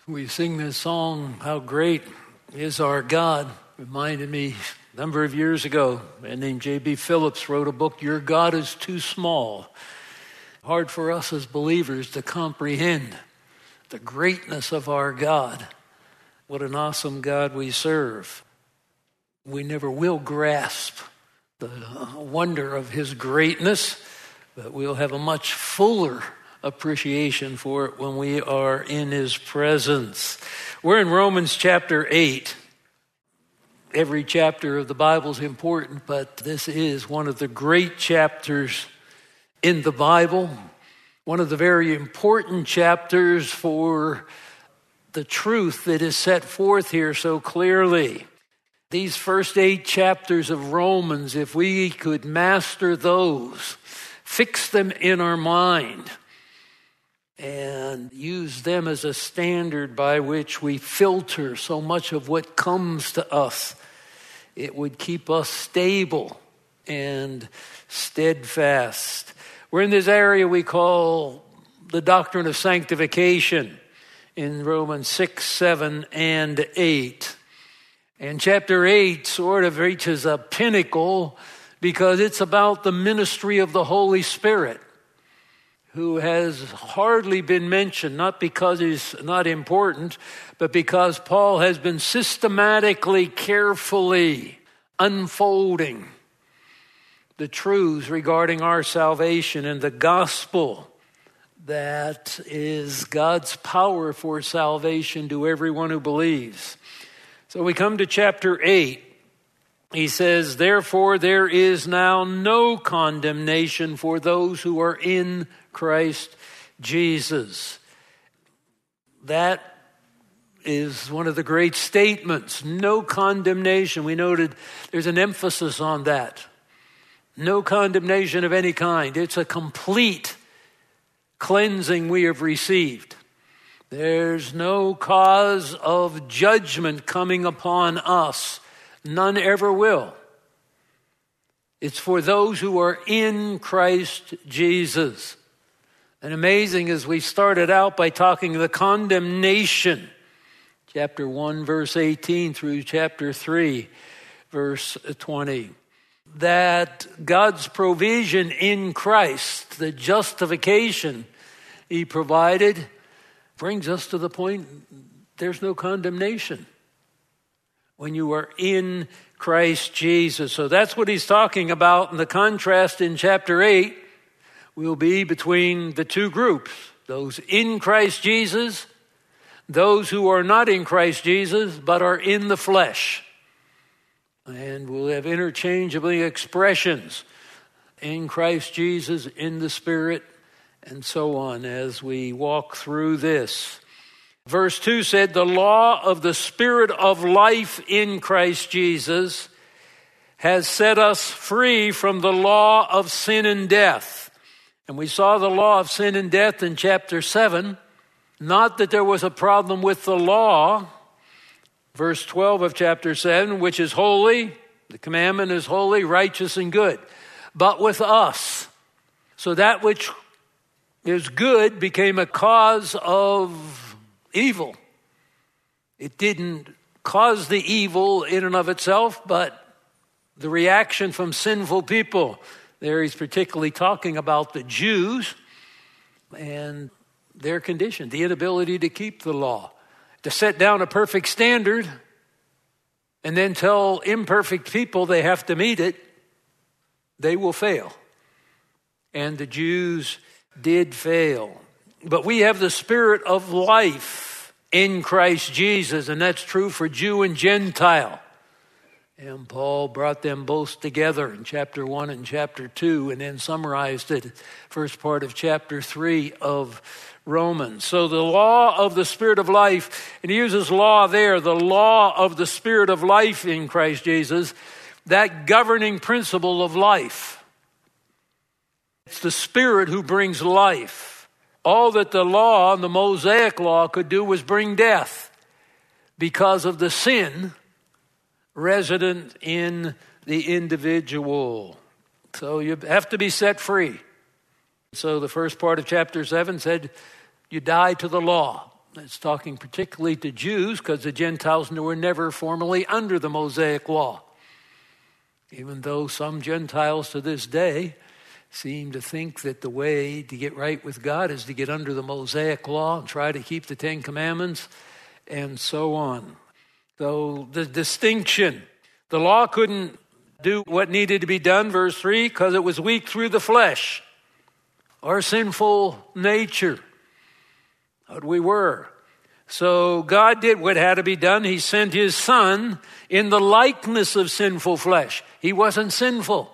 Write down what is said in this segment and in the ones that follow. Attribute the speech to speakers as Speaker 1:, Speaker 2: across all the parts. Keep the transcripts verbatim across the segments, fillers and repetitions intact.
Speaker 1: We sing this song, How Great Is Our God. Reminded me a number of years ago, a man named J B Phillips wrote a book, Your God is Too Small. Hard for us as believers to comprehend the greatness of our God. What an awesome God we serve. We never will grasp the wonder of his greatness, but we'll have a much fuller appreciation for it when we are in his presence. We're in Romans chapter eight. Every chapter of the Bible is important, but this is one of the great chapters in the Bible, one of the very important chapters for the truth that is set forth here so clearly. These first eight chapters of Romans, if we could master those, fix them in our mind, and use them as a standard by which we filter so much of what comes to us, it would keep us stable and steadfast. We're in this area we call the doctrine of sanctification in Romans six, seven, and eight. And chapter eight sort of reaches a pinnacle because it's about the ministry of the Holy Spirit, who has hardly been mentioned, not because he's not important, but because Paul has been systematically, carefully unfolding the truths regarding our salvation and the gospel that is God's power for salvation to everyone who believes. So we come to chapter eight. He says, therefore there is now no condemnation for those who are in Christ Jesus. That is one of the great statements. No condemnation. We noted there's an emphasis on that. No condemnation of any kind. It's a complete cleansing we have received. There's no cause of judgment coming upon us. None ever will. It's for those who are in Christ Jesus. And amazing as we started out by talking the condemnation, chapter one, verse eighteen through chapter three, verse twenty, that God's provision in Christ, the justification he provided, brings us to the point there's no condemnation when you are in Christ Jesus. So that's what he's talking about. And the contrast in chapter eight will be between the two groups, those in Christ Jesus, those who are not in Christ Jesus, but are in the flesh. And we'll have interchangeably expressions in Christ Jesus, in the Spirit, and so on as we walk through this. Verse two said, the law of the Spirit of life in Christ Jesus has set us free from the law of sin and death. And we saw the law of sin and death in chapter seven. Not that there was a problem with the law. Verse twelve of chapter seven, which is holy, the commandment is holy, righteous, and good. But with us. So that which is good became a cause of evil. It didn't cause the evil in and of itself, but the reaction from sinful people. There he's particularly talking about the Jews and their condition, the inability to keep the law, to set down a perfect standard and then tell imperfect people they have to meet it, they will fail. And the Jews did fail. But we have the Spirit of life in Christ Jesus, and that's true for Jew and Gentile. And Paul brought them both together in chapter one and chapter two, and then summarized it, first part of chapter three of Romans. So the law of the Spirit of life, and he uses law there, the law of the Spirit of life in Christ Jesus, that governing principle of life. It's the Spirit who brings life. All that the law, the Mosaic law, could do was bring death because of the sin resident in the individual. So you have to be set free. So the first part of chapter seven said you die to the law. It's talking particularly to Jews because the Gentiles were never formally under the Mosaic law. Even though some Gentiles to this day seem to think that the way to get right with God is to get under the Mosaic law and try to keep the Ten Commandments and so on. So the distinction, the law couldn't do what needed to be done, verse three, because it was weak through the flesh, our sinful nature, what we were. So God did what had to be done. He sent his Son in the likeness of sinful flesh. He wasn't sinful.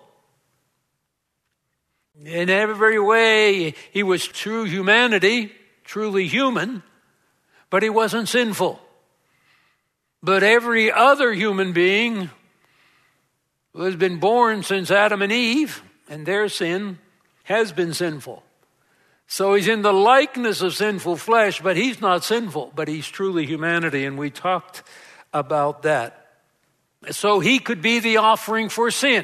Speaker 1: In every way, he was true humanity, truly human, but he wasn't sinful. But every other human being who has been born since Adam and Eve, and their sin has been sinful. So he's in the likeness of sinful flesh, but he's not sinful, but he's truly humanity, and we talked about that. So he could be the offering for sin,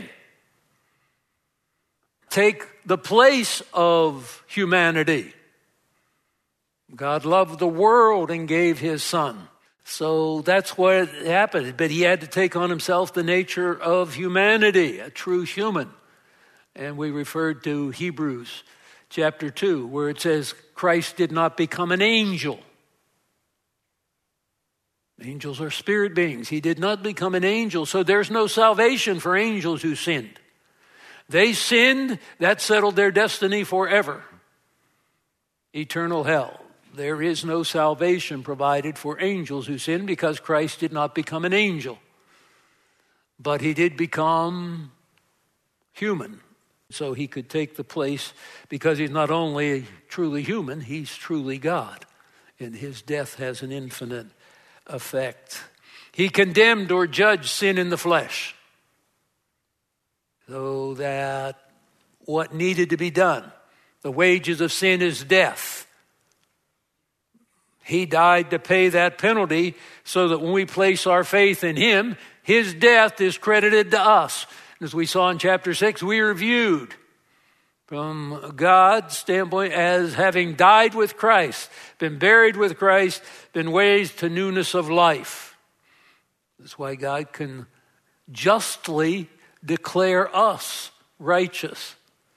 Speaker 1: take the place of humanity. God loved the world and gave his Son. So that's what happened. But he had to take on himself the nature of humanity, a true human. And we referred to Hebrews chapter two, where it says Christ did not become an angel. Angels are spirit beings. He did not become an angel. So there's no salvation for angels who sinned. They sinned, that settled their destiny forever. Eternal hell. There is no salvation provided for angels who sin because Christ did not become an angel. But he did become human. So he could take the place because he's not only truly human, he's truly God. And his death has an infinite effect. He condemned or judged sin in the flesh, so that what needed to be done, the wages of sin is death. He died to pay that penalty so that when we place our faith in him, his death is credited to us. As we saw in chapter six, we are viewed from God's standpoint as having died with Christ, been buried with Christ, been raised to newness of life. That's why God can justly declare us righteous.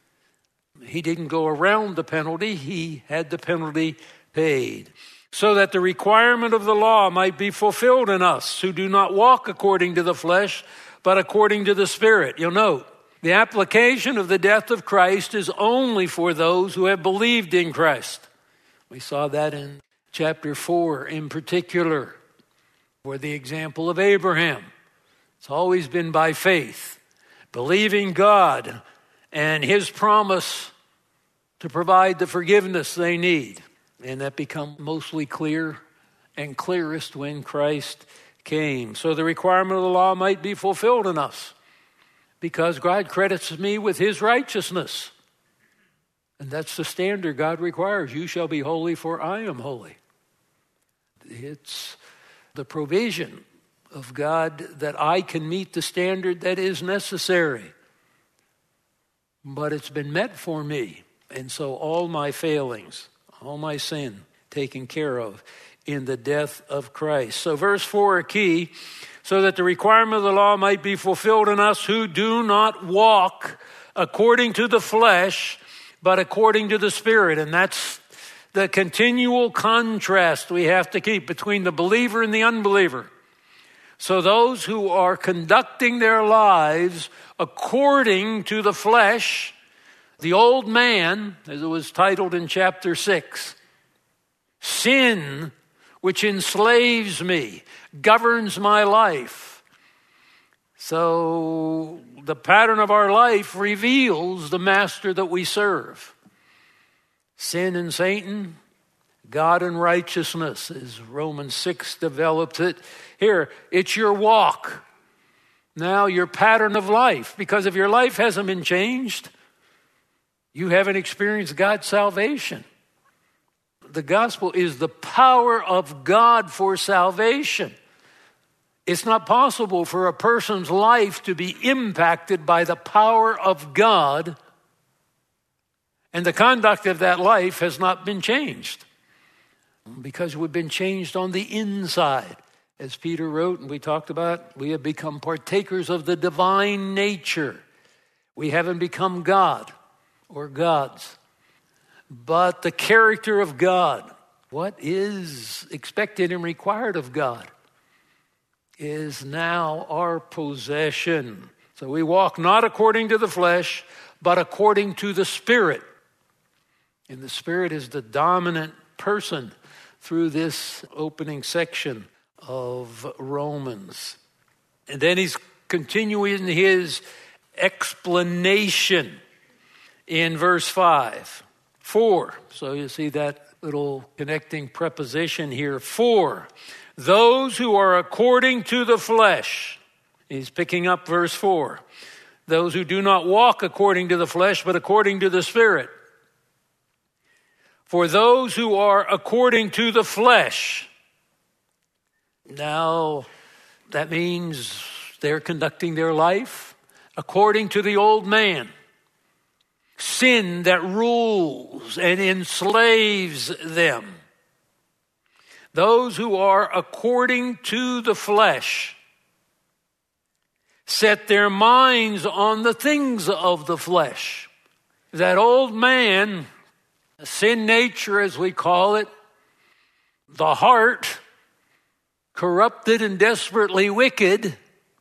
Speaker 1: He didn't go around the penalty. He had the penalty paid, so that the requirement of the law might be fulfilled in us who do not walk according to the flesh, but according to the Spirit. You'll note, the application of the death of Christ is only for those who have believed in Christ. We saw that in chapter four in particular, for the example of Abraham. It's always been by faith, believing God and his promise to provide the forgiveness they need. And that become mostly clear and clearest when Christ came. So the requirement of the law might be fulfilled in us, because God credits me with his righteousness. And that's the standard God requires. You shall be holy, for I am holy. It's the provision of God that I can meet the standard that is necessary. But it's been met for me. And so all my failings, all my sin, taken care of in the death of Christ. So verse four, a key, so that the requirement of the law might be fulfilled in us who do not walk according to the flesh, but according to the Spirit. And that's the continual contrast we have to keep between the believer and the unbeliever. So those who are conducting their lives according to the flesh, the old man, as it was titled in chapter six, sin, which enslaves me, governs my life. So the pattern of our life reveals the master that we serve. Sin and Satan, God and righteousness, as Romans six develops it. Here, it's your walk. Now your pattern of life. Because if your life hasn't been changed, you haven't experienced God's salvation. The gospel is the power of God for salvation. It's not possible for a person's life to be impacted by the power of God, and the conduct of that life has not been changed. because we've been changed on the inside. As Peter wrote and we talked about, we have become partakers of the divine nature. We haven't become God or gods, but the character of God. What is expected and required of God is now our possession. So we walk not according to the flesh, but according to the Spirit. And the Spirit is the dominant person through this opening section of Romans. And then he's continuing his explanation in verse five. For, so you see that little connecting preposition here. For those who are according to the flesh. He's picking up verse four. Those who do not walk according to the flesh, but according to the Spirit. For those who are according to the flesh. Now, that means they're conducting their life according to the old man. Sin that rules and enslaves them. Those who are according to the flesh set their minds on the things of the flesh. That old man, sin nature as we call it, the heart, corrupted and desperately wicked,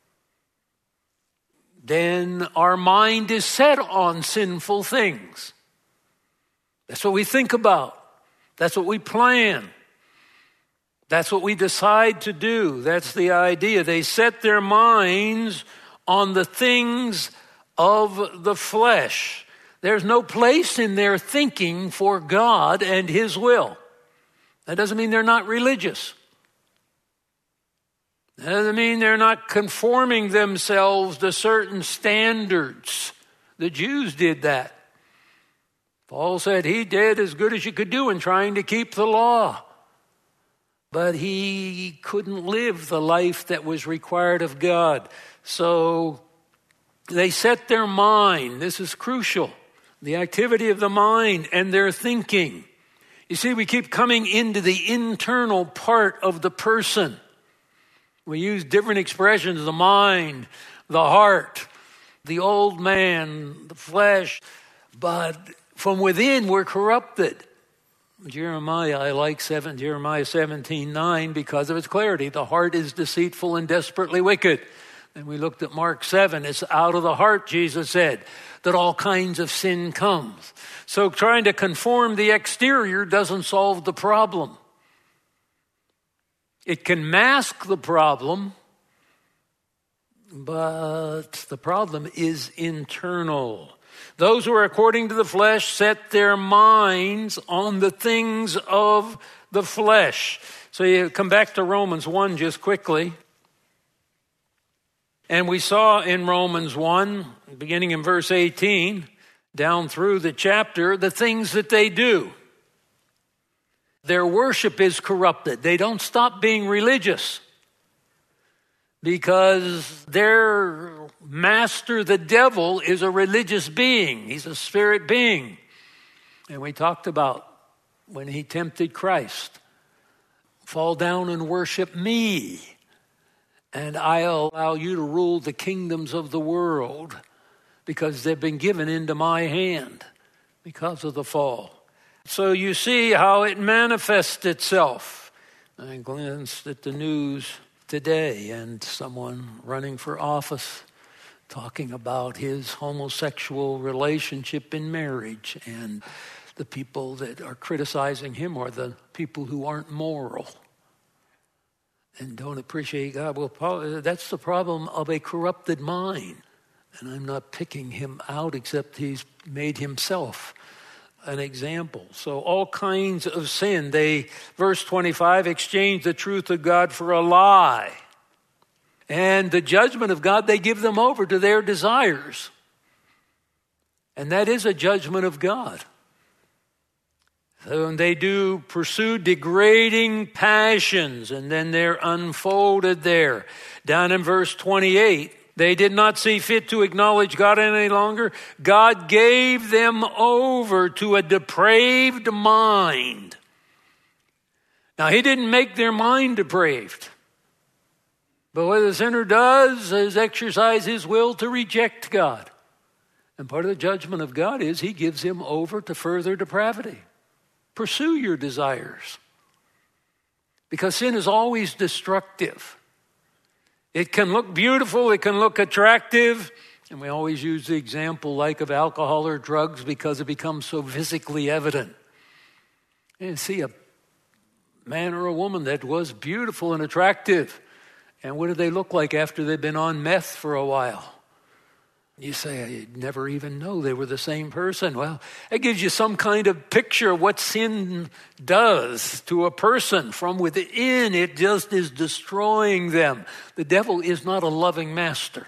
Speaker 1: then our mind is set on sinful things. That's what we think about. That's what we plan. That's what we decide to do. That's the idea. They set their minds on the things of the flesh. There's no place in their thinking for God and His will. That doesn't mean they're not religious. That doesn't mean they're not conforming themselves to certain standards. The Jews did that. Paul said he did as good as you could do in trying to keep the law. But he couldn't live the life that was required of God. So they set their mind. This is crucial. The activity of the mind and their thinking. You see, we keep coming into the internal part of the person. We use different expressions, the mind, the heart, the old man, the flesh. But from within, we're corrupted. Jeremiah, I like seven, Jeremiah seventeen nine because of its clarity. The heart is deceitful and desperately wicked. And we looked at Mark seven. It's out of the heart, Jesus said, that all kinds of sin comes. So trying to conform the exterior doesn't solve the problem. It can mask the problem, but the problem is internal. Those who are according to the flesh set their minds on the things of the flesh. So you come back to Romans one just quickly. And we saw in Romans one, beginning in verse eighteen, down through the chapter, the things that they do. Their worship is corrupted. They don't stop being religious because their master, the devil, is a religious being. He's a spirit being. And we talked about when he tempted Christ, fall down and worship me, and I'll allow you to rule the kingdoms of the world because they've been given into my hand because of the fall. So you see how it manifests itself. I glanced at the news today and someone running for office talking about his homosexual relationship in marriage, and the people that are criticizing him are the people who aren't moral and don't appreciate God. Well, that's the problem of a corrupted mind. And I'm not picking him out except he's made himself an example. So all kinds of sin. They, verse twenty-five, exchange the truth of God for a lie. And the judgment of God, they give them over to their desires. And that is a judgment of God. So they do pursue degrading passions, and then they're unfolded there. Down in verse twenty-eight, they did not see fit to acknowledge God any longer. God gave them over to a depraved mind. Now, he didn't make their mind depraved. But what the sinner does is exercise his will to reject God. And part of the judgment of God is he gives him over to further depravity. Pursue your desires. Because sin is always destructive. It can look beautiful, it can look attractive, and we always use the example like of alcohol or drugs because it becomes so physically evident. And you see a man or a woman that was beautiful and attractive, and what do they look like after they've been on meth for a while? You say, I never even know they were the same person. Well, it gives you some kind of picture of what sin does to a person. From within, it just is destroying them. The devil is not a loving master.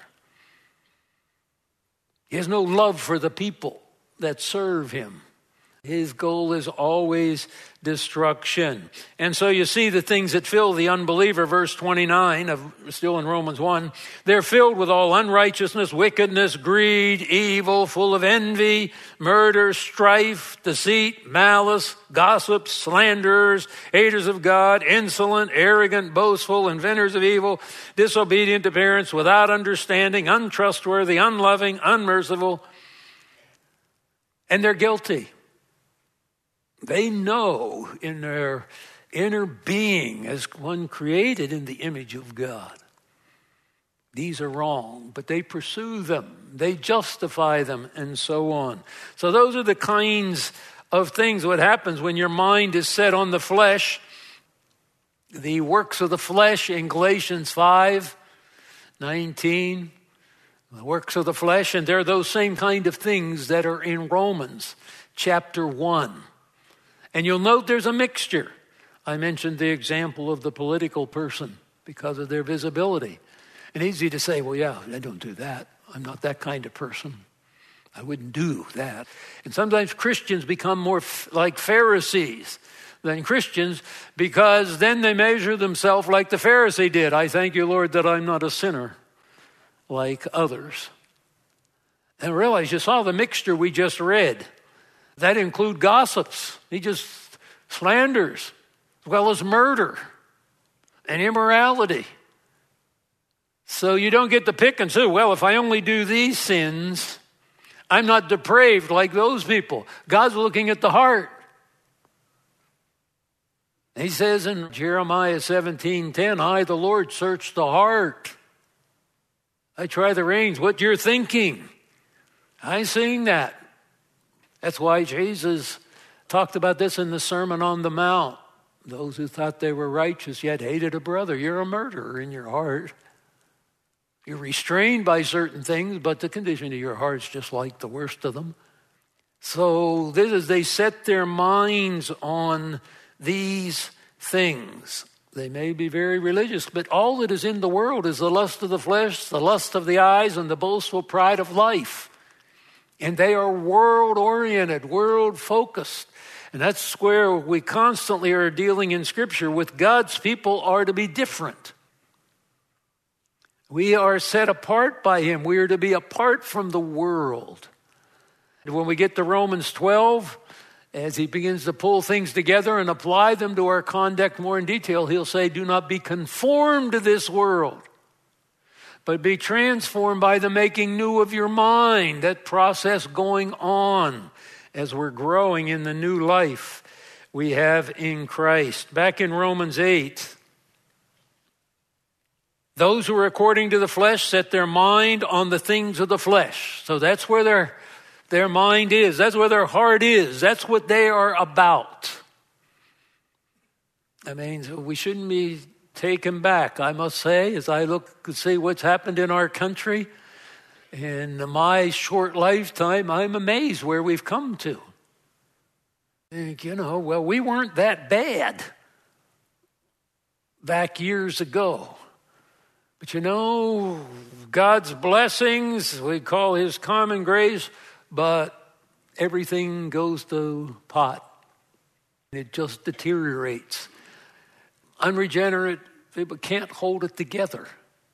Speaker 1: He has no love for the people that serve him. His goal is always destruction. And so you see the things that fill the unbeliever, verse twenty-nine, of still in Romans one. They're filled with all unrighteousness, wickedness, greed, evil, full of envy, murder, strife, deceit, malice, gossips, slanderers, haters of God, insolent, arrogant, boastful, inventors of evil, disobedient to parents, without understanding, untrustworthy, unloving, unmerciful. And they're guilty. They know in their inner being as one created in the image of God, these are wrong, but they pursue them, they justify them, and so on. So those are the kinds of things. What happens when your mind is set on the flesh, the works of the flesh in Galatians five nineteen, the works of the flesh, and they're those same kind of things that are in Romans chapter one. And you'll note there's a mixture. I mentioned the example of the political person because of their visibility. And easy to say, well, yeah, I don't do that. I'm not that kind of person. I wouldn't do that. And sometimes Christians become more f- like Pharisees than Christians because then they measure themselves like the Pharisee did. I thank you, Lord, that I'm not a sinner like others. And realize you saw the mixture we just read. That include gossips. He just slanders, as well as murder and immorality. So you don't get to pick and say, well, if I only do these sins, I'm not depraved like those people. God's looking at the heart. He says in Jeremiah seventeen ten, I, the Lord, search the heart. I try the reins, what you're thinking. I'm seeing that. That's why Jesus talked about this in the Sermon on the Mount. Those who thought they were righteous yet hated a brother. You're a murderer in your heart. You're restrained by certain things, but the condition of your heart's just like the worst of them. So this is, they set their minds on these things. They may be very religious, but all that is in the world is the lust of the flesh, the lust of the eyes, and the boastful pride of life. And they are world-oriented, world-focused. And that's where we constantly are dealing in Scripture with God's people are to be different. We are set apart by Him. We are to be apart from the world. And when we get to Romans twelve, as he begins to pull things together and apply them to our conduct more in detail, he'll say, do not be conformed to this world, but be transformed by the making new of your mind. That process going on as we're growing in the new life we have in Christ. Back in Romans eight, those who are according to the flesh set their mind on the things of the flesh. So that's where their, their mind is. That's where their heart is. That's what they are about. I mean, we shouldn't be taken back, I must say, as I look and see what's happened in our country. In my short lifetime, I'm amazed where we've come to. I think, you know, well, we weren't that bad back years ago. But you know, God's blessings, we call His common grace, but everything goes to pot. It just deteriorates. Unregenerate people can't hold it together.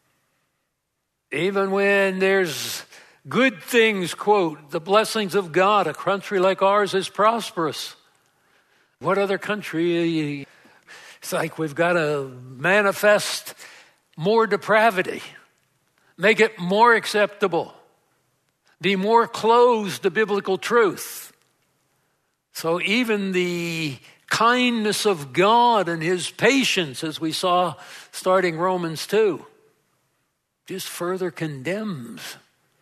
Speaker 1: Even when there's good things, quote, the blessings of God, a country like ours is prosperous. What other country It's like we've got to manifest more depravity, make it more acceptable, be more closed to biblical truth. So even the kindness of God and his patience, as we saw starting Romans two, just further condemns,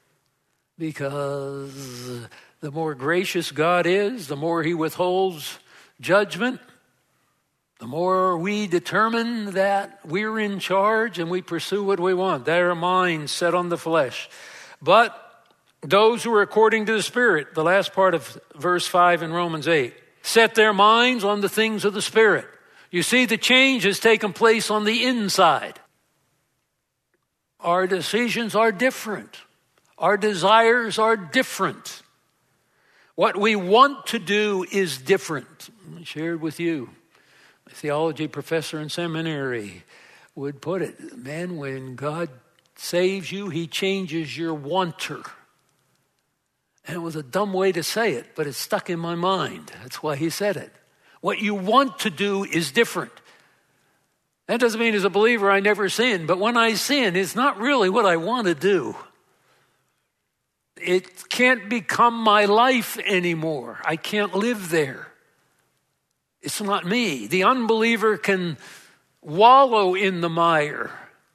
Speaker 1: because the more gracious God is, the more he withholds judgment, the more we determine that we're in charge and we pursue what we want. That our minds set on the flesh. But those who are according to the Spirit, the last part of verse five in Romans eight, set their minds on the things of the Spirit. You see, the change has taken place on the inside. Our decisions are different. Our desires are different. What we want to do is different. I shared with you, a theology professor in seminary would put it, man, when God saves you, he changes your wanter. And it was a dumb way to say it, but it stuck in my mind. That's why he said it. What you want to do is different. That doesn't mean as a believer I never sin, but when I sin, it's not really what I want to do. It can't become my life anymore. I can't live there. It's not me. The unbeliever can wallow in the mire.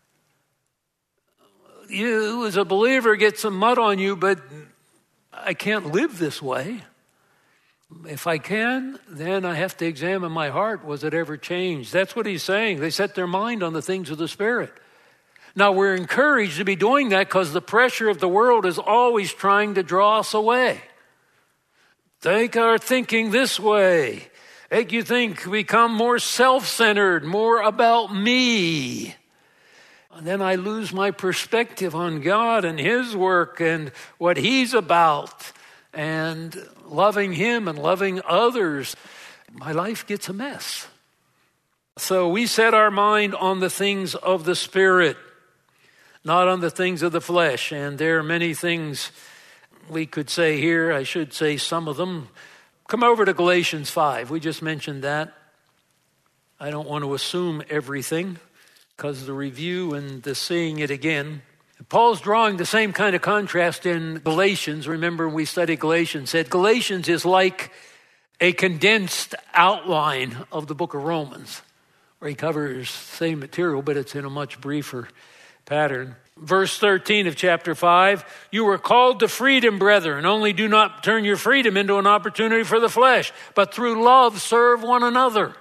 Speaker 1: You, as a believer, get some mud on you, but I can't live this way. If I can, then I have to examine my heart. Was it ever changed? That's what he's saying. They set their mind on the things of the Spirit. Now, we're encouraged to be doing that because the pressure of the world is always trying to draw us away. Take our thinking this way. Make you think, become more self-centered, more about me. And then I lose my perspective on God and his work and what he's about and loving him and loving others. My life gets a mess. So we set our mind on the things of the Spirit, not on the things of the flesh. And there are many things we could say here. I should say some of them. Come over to Galatians five. We just mentioned that. I don't want to assume everything because of the review and the seeing it again. Paul's drawing the same kind of contrast in Galatians. Remember, we studied Galatians, said Galatians is like a condensed outline of the book of Romans, where he covers the same material, but it's in a much briefer pattern. Verse thirteen of chapter five, you were called to freedom, brethren. Only do not turn your freedom into an opportunity for the flesh, but through love serve one another.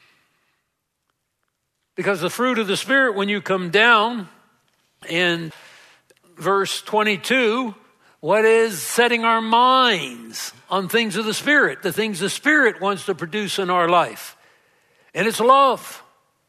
Speaker 1: Because the fruit of the Spirit, when you come down in verse twenty-two, what is setting our minds on things of the Spirit, the things the Spirit wants to produce in our life. And it's love,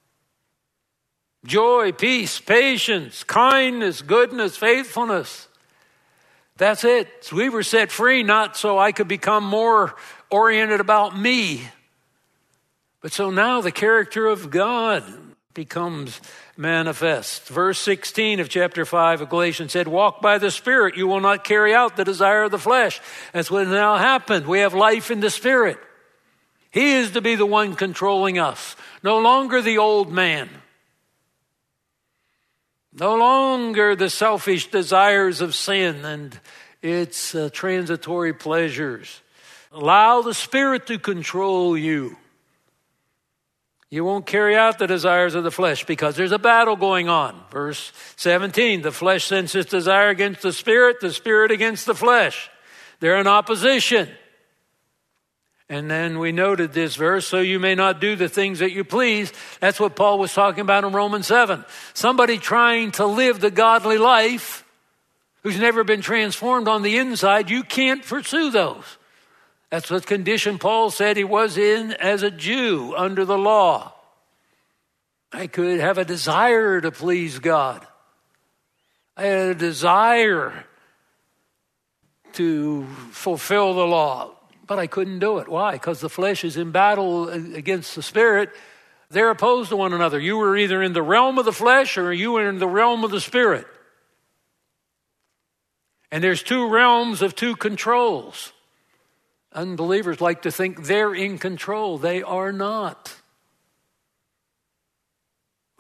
Speaker 1: joy, peace, patience, kindness, goodness, faithfulness. That's it. So we were set free not so I could become more oriented about me, but so now the character of God becomes manifest. Verse sixteen of chapter five of Galatians said, walk by the Spirit, you will not carry out the desire of the flesh. That's what now happened. We have life in the Spirit. He is to be the one controlling us. No longer the old man. No longer the selfish desires of sin and its uh, transitory pleasures. Allow the Spirit to control you. You won't carry out the desires of the flesh because there's a battle going on. Verse seventeen, the flesh sends its desire against the Spirit, the Spirit against the flesh. They're in opposition. And then we noted this verse, so you may not do the things that you please. That's what Paul was talking about in Romans seven. Somebody trying to live the godly life who's never been transformed on the inside, you can't pursue those. That's what condition Paul said he was in as a Jew under the law. I could have a desire to please God. I had a desire to fulfill the law, but I couldn't do it. Why? Because the flesh is in battle against the Spirit. They're opposed to one another. You were either in the realm of the flesh or you were in the realm of the Spirit. And there's two realms of two controls. Unbelievers like to think they're in control. They are not.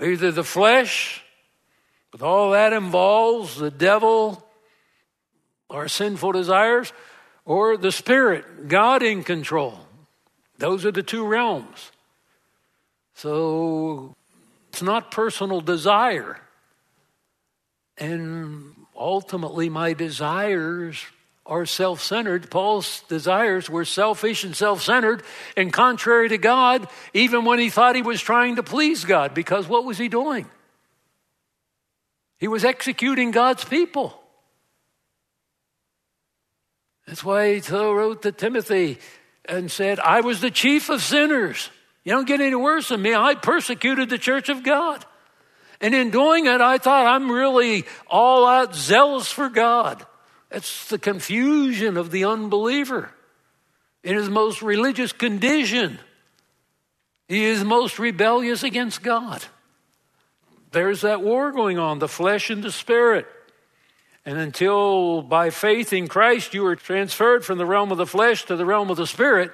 Speaker 1: Either the flesh, with all that involves, the devil, our sinful desires, or the Spirit, God in control. Those are the two realms. So it's not personal desire. And ultimately, my desires are self-centered. Paul's desires were selfish and self-centered and contrary to God, even when he thought he was trying to please God. Because what was he doing? He was executing God's people. That's why he wrote to Timothy and said, I was the chief of sinners. You don't get any worse than me. I persecuted the church of God. And in doing it, I thought I'm really all out zealous for God. It's the confusion of the unbeliever in his most religious condition. He is most rebellious against God. There's that war going on, the flesh and the spirit. And until by faith in Christ you are transferred from the realm of the flesh to the realm of the spirit,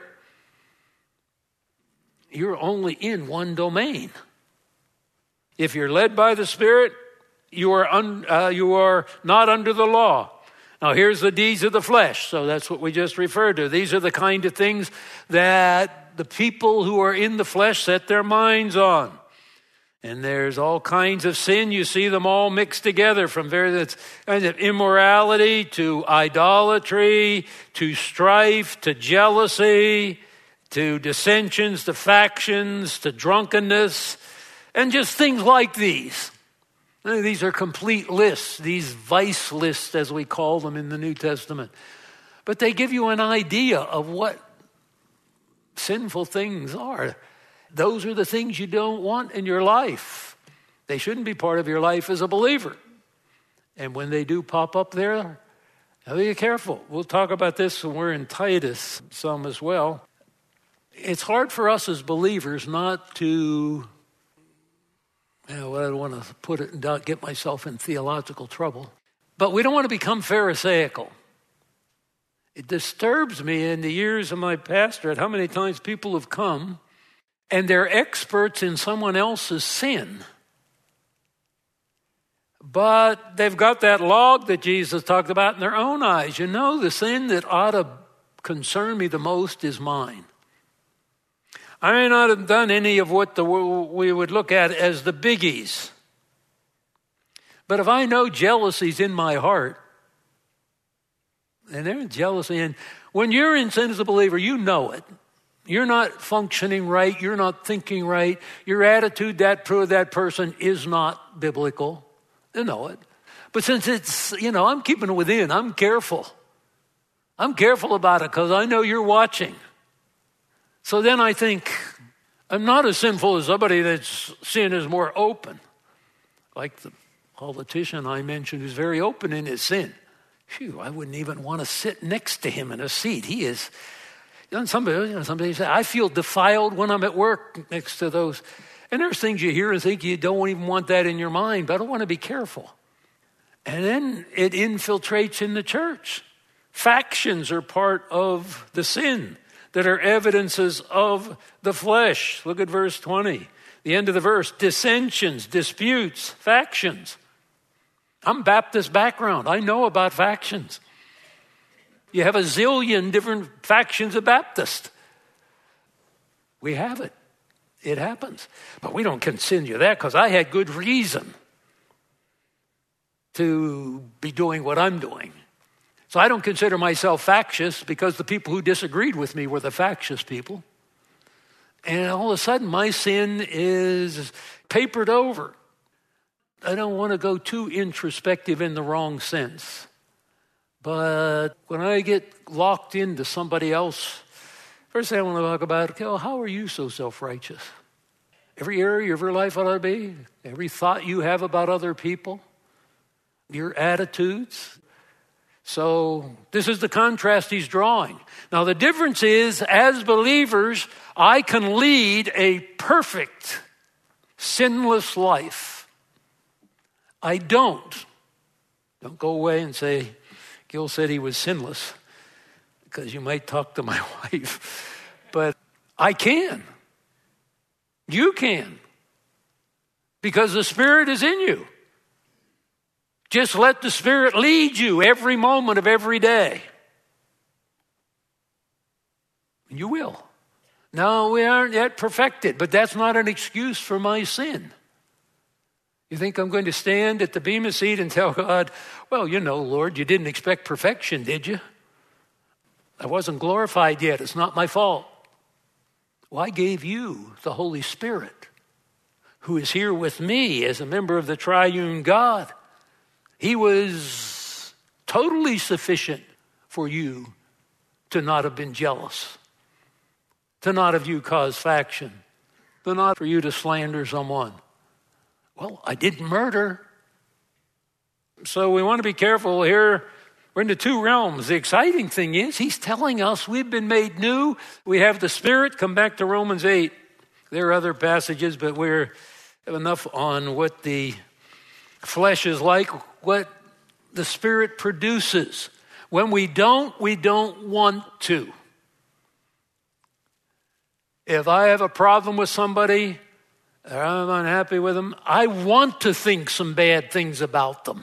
Speaker 1: you're only in one domain. If you're led by the Spirit, you are un, uh, you are not under the law. Now here's the deeds of the flesh. So that's what we just referred to. These are the kind of things that the people who are in the flesh set their minds on. And there's all kinds of sin. You see them all mixed together, from various kinds of immorality to idolatry to strife to jealousy to dissensions to factions to drunkenness and just things like these. These are complete lists, these vice lists as we call them in the New Testament. But they give you an idea of what sinful things are. Those are the things you don't want in your life. They shouldn't be part of your life as a believer. And when they do pop up there, be careful. We'll talk about this when we're in Titus some as well. It's hard for us as believers not to, you know, I don't want to put it and not get myself in theological trouble, but we don't want to become Pharisaical. It disturbs me in the years of my pastorate how many times people have come and they're experts in someone else's sin. But they've got that log that Jesus talked about in their own eyes. You know, the sin that ought to concern me the most is mine. I may not have done any of what the, we would look at as the biggies. But if I know jealousy's in my heart, and there's jealousy, and when you're in sin as a believer, you know it. You're not functioning right. You're not thinking right. Your attitude that toward that person is not biblical. You know it. But since it's, you know, I'm keeping it within. I'm careful. I'm careful about it because I know you're watching. So then I think, I'm not as sinful as somebody that's sin is more open. Like the politician I mentioned who's very open in his sin. Phew, I wouldn't even want to sit next to him in a seat. He is, you know, somebody, you know, somebody said, I feel defiled when I'm at work next to those. And there's things you hear and think you don't even want that in your mind, but I want to be careful. And then it infiltrates in the church. Factions are part of the sin that are evidences of the flesh. Look at verse twenty. The end of the verse. Dissensions, disputes, factions. I'm Baptist background. I know about factions. You have a zillion different factions of Baptist. We have it. It happens. But we don't continue that because I had good reason to be doing what I'm doing. So I don't consider myself factious because the people who disagreed with me were the factious people. And all of a sudden my sin is papered over. I don't want to go too introspective in the wrong sense. But when I get locked into somebody else, first thing I want to talk about, okay, well, how are you so self-righteous? Every area of your life ought to be, every thought you have about other people, your attitudes. So this is the contrast he's drawing. Now the difference is, as believers, I can lead a perfect, sinless life. I don't. Don't go away and say, Gil said he was sinless, because you might talk to my wife. But I can. You can. because the Spirit is in you. Just let the Spirit lead you every moment of every day. And you will. No, we aren't yet perfected, but that's not an excuse for my sin. You think I'm going to stand at the bema seat and tell God, well, you know, Lord, you didn't expect perfection, did you? I wasn't glorified yet. It's not my fault. Well, I gave you the Holy Spirit, who is here with me as a member of the triune God. He was totally sufficient for you to not have been jealous, to not have you caused faction, to not for you to slander someone. Well, I didn't murder. So we want to be careful here. We're in the two realms. The exciting thing is he's telling us we've been made new. We have the Spirit. Come back to Romans eight. There are other passages, but we're enough on what the flesh is like, what the Spirit produces. When we don't, we don't want to. If I have a problem with somebody, or I'm unhappy with them, I want to think some bad things about them.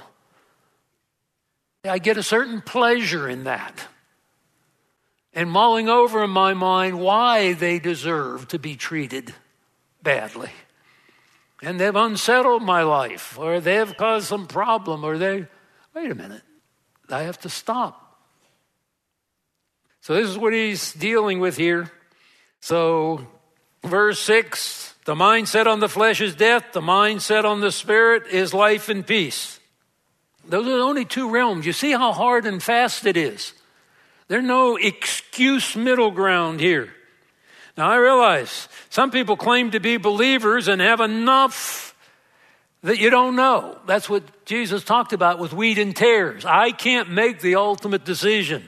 Speaker 1: I get a certain pleasure in that. And mulling over in my mind why they deserve to be treated badly. And they've unsettled my life, or they've caused some problem, or they, wait a minute, I have to stop. So this is what he's dealing with here. So verse six, the mind set on the flesh is death, the mind set on the Spirit is life and peace. Those are the only two realms. You see how hard and fast it is. There's no excuse middle ground here. Now, I realize some people claim to be believers and have enough that you don't know. That's what Jesus talked about with wheat and tares. I can't make the ultimate decision.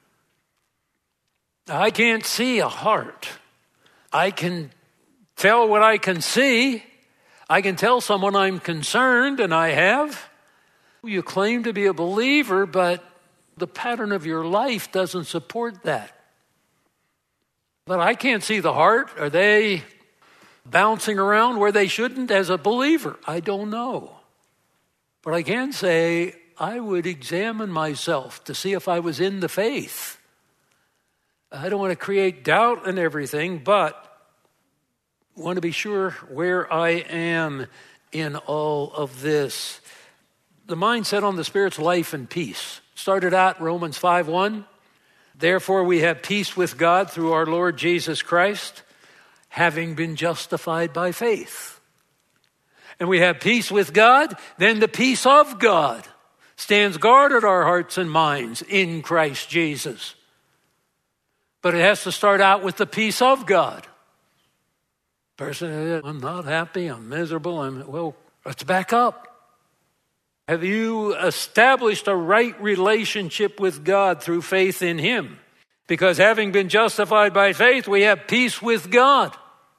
Speaker 1: I can't see a heart. I can tell what I can see. I can tell someone I'm concerned, and I have. You claim to be a believer, but the pattern of your life doesn't support that. But I can't see the heart. Are they bouncing around where they shouldn't as a believer? I don't know. But I can say I would examine myself to see if I was in the faith. I don't want to create doubt and everything, but I want to be sure where I am in all of this. The mindset on the Spirit's life and peace. Started out Romans five one. Therefore we have peace with God through our Lord Jesus Christ, having been justified by faith. And we have peace with God, then the peace of God stands guard at our hearts and minds in Christ Jesus. But it has to start out with the peace of God. Person, I'm not happy, I'm miserable, I'm, well, let's back up. Have you established a right relationship with God through faith in Him? Because having been justified by faith, we have peace with God.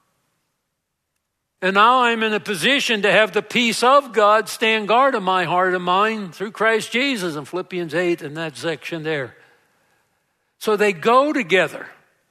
Speaker 1: And now I'm in a position to have the peace of God stand guard of my heart and mind through Christ Jesus in Philippians eight in that section there. So they go together.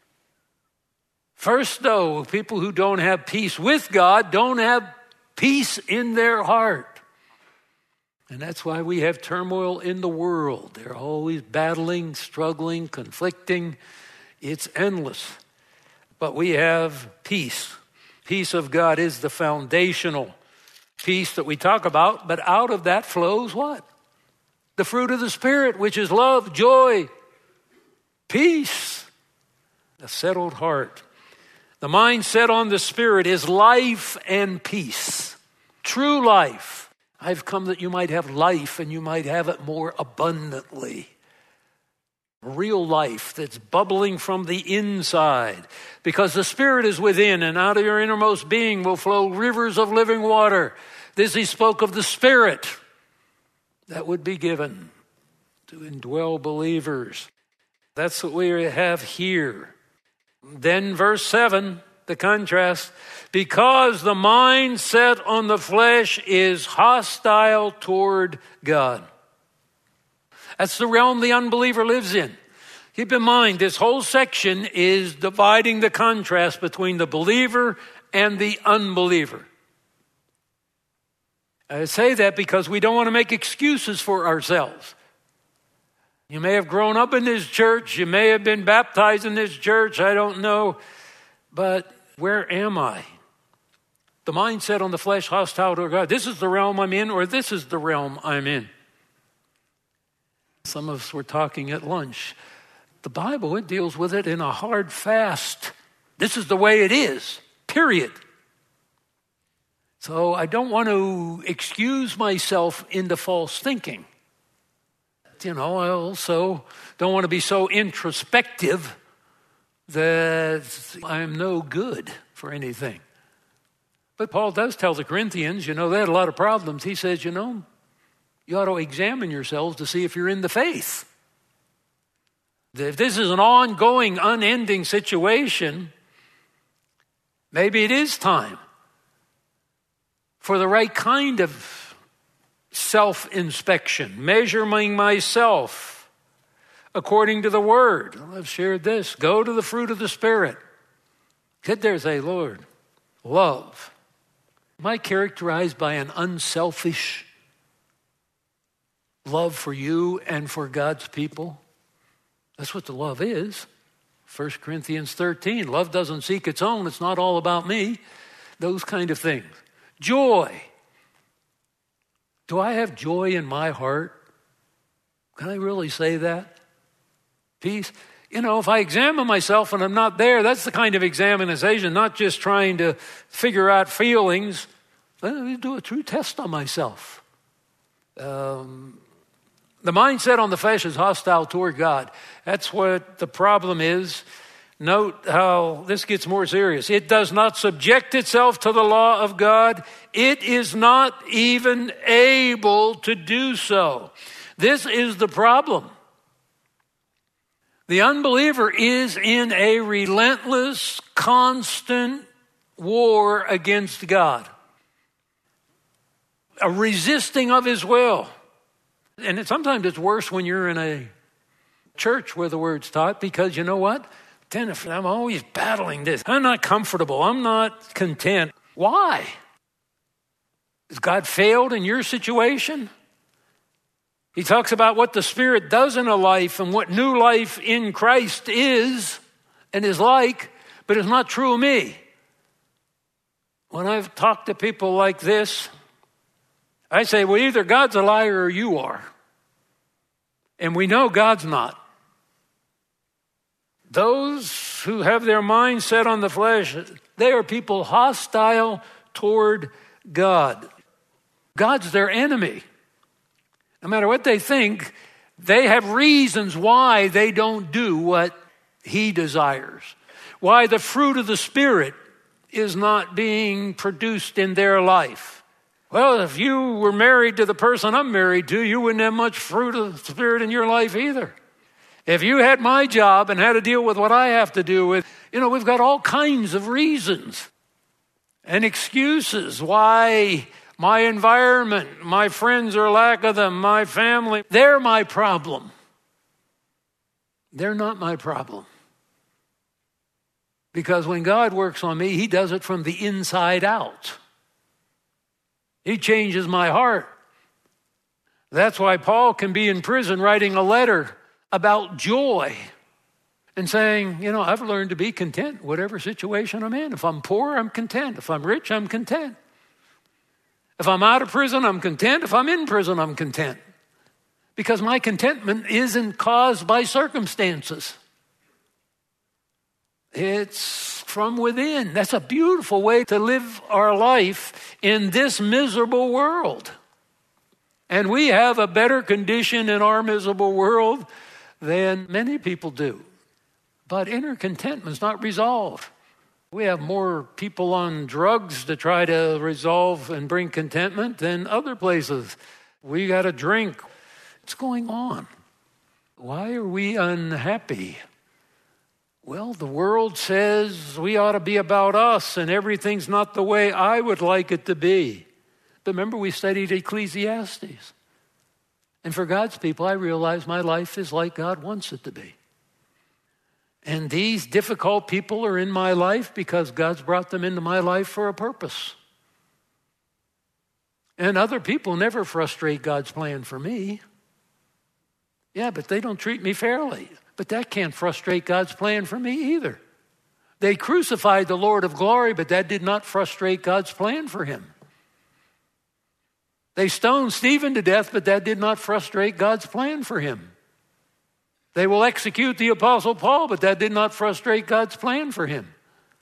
Speaker 1: First, though, people who don't have peace with God don't have peace in their heart. And that's why we have turmoil in the world. They're always battling, struggling, conflicting. It's endless. But we have peace. Peace of God is the foundational peace that we talk about. But out of that flows what? The fruit of the Spirit, which is love, joy, peace, a settled heart. The mind set on the Spirit is life and peace. True life. I've come that you might have life and you might have it more abundantly. Real life that's bubbling from the inside. Because the Spirit is within, and out of your innermost being will flow rivers of living water. This he spoke of the Spirit that would be given to indwell believers. That's what we have here. Then verse seven, the contrast. Because the mind set on the flesh is hostile toward God. That's the realm the unbeliever lives in. Keep in mind, this whole section is dividing the contrast between the believer and the unbeliever. I say that because we don't want to make excuses for ourselves. You may have grown up in this church. You may have been baptized in this church. I don't know. But where am I? The mindset on the flesh, hostile to God. This is the realm I'm in, or this is the realm I'm in. Some of us were talking at lunch. The Bible, it deals with it in a hard, fast, this is the way it is, period. So I don't want to excuse myself into false thinking. You know, I also don't want to be so introspective that I'm no good for anything. But Paul does tell the Corinthians, you know, they had a lot of problems. He says, you know, you ought to examine yourselves to see if you're in the faith. If this is an ongoing, unending situation, maybe it is time for the right kind of self-inspection, measuring myself according to the Word. I've shared this. Go to the fruit of the Spirit. Sit there and say, Lord, love. Am I characterized by an unselfish love for you and for God's people? That's what the love is. First Corinthians thirteen, love doesn't seek its own. It's not all about me. Those kind of things. Joy. Do I have joy in my heart? Can I really say that? Peace. You know, if I examine myself and I'm not there, that's the kind of examination, not just trying to figure out feelings. Let me do a true test on myself. Um, the mindset on the flesh is hostile toward God. That's what the problem is. Note how this gets more serious. It does not subject itself to the law of God. It is not even able to do so. This is the problem. The unbeliever is in a relentless, constant war against God. A resisting of his will. And it, sometimes it's worse when you're in a church where the word's taught, because you know what? Then if I'm always battling this. I'm not comfortable. I'm not content. Why? Has God failed in your situation? He talks about what the Spirit does in a life and what new life in Christ is and is like, but it's not true of me. When I've talked to people like this, I say, well, either God's a liar or you are. And we know God's not. Those who have their mind set on the flesh, they are people hostile toward God. God's their enemy. No matter what they think, they have reasons why they don't do what he desires. Why the fruit of the Spirit is not being produced in their life. Well, if you were married to the person I'm married to, you wouldn't have much fruit of the Spirit in your life either. If you had my job and had to deal with what I have to deal with, you know, we've got all kinds of reasons and excuses why my environment, my friends or lack of them, my family, they're my problem. They're not my problem. Because when God works on me, he does it from the inside out. He changes my heart. That's why Paul can be in prison writing a letter about joy and saying, you know, I've learned to be content whatever situation I'm in. If I'm poor, I'm content. If I'm rich, I'm content. If I'm out of prison, I'm content. If I'm in prison, I'm content. Because my contentment isn't caused by circumstances. It's from within. That's a beautiful way to live our life in this miserable world. And we have a better condition in our miserable world than many people do. But inner contentment is not resolved. We have more people on drugs to try to resolve and bring contentment than other places. We got to drink. What's going on? Why are we unhappy? Well, the world says we ought to be about us and everything's not the way I would like it to be. But remember, we studied Ecclesiastes. And for God's people, I realize my life is like God wants it to be. And these difficult people are in my life because God's brought them into my life for a purpose. And other people never frustrate God's plan for me. Yeah, but they don't treat me fairly. But that can't frustrate God's plan for me either. They crucified the Lord of glory, but that did not frustrate God's plan for him. They stoned Stephen to death, but that did not frustrate God's plan for him. They will execute the Apostle Paul, but that did not frustrate God's plan for him.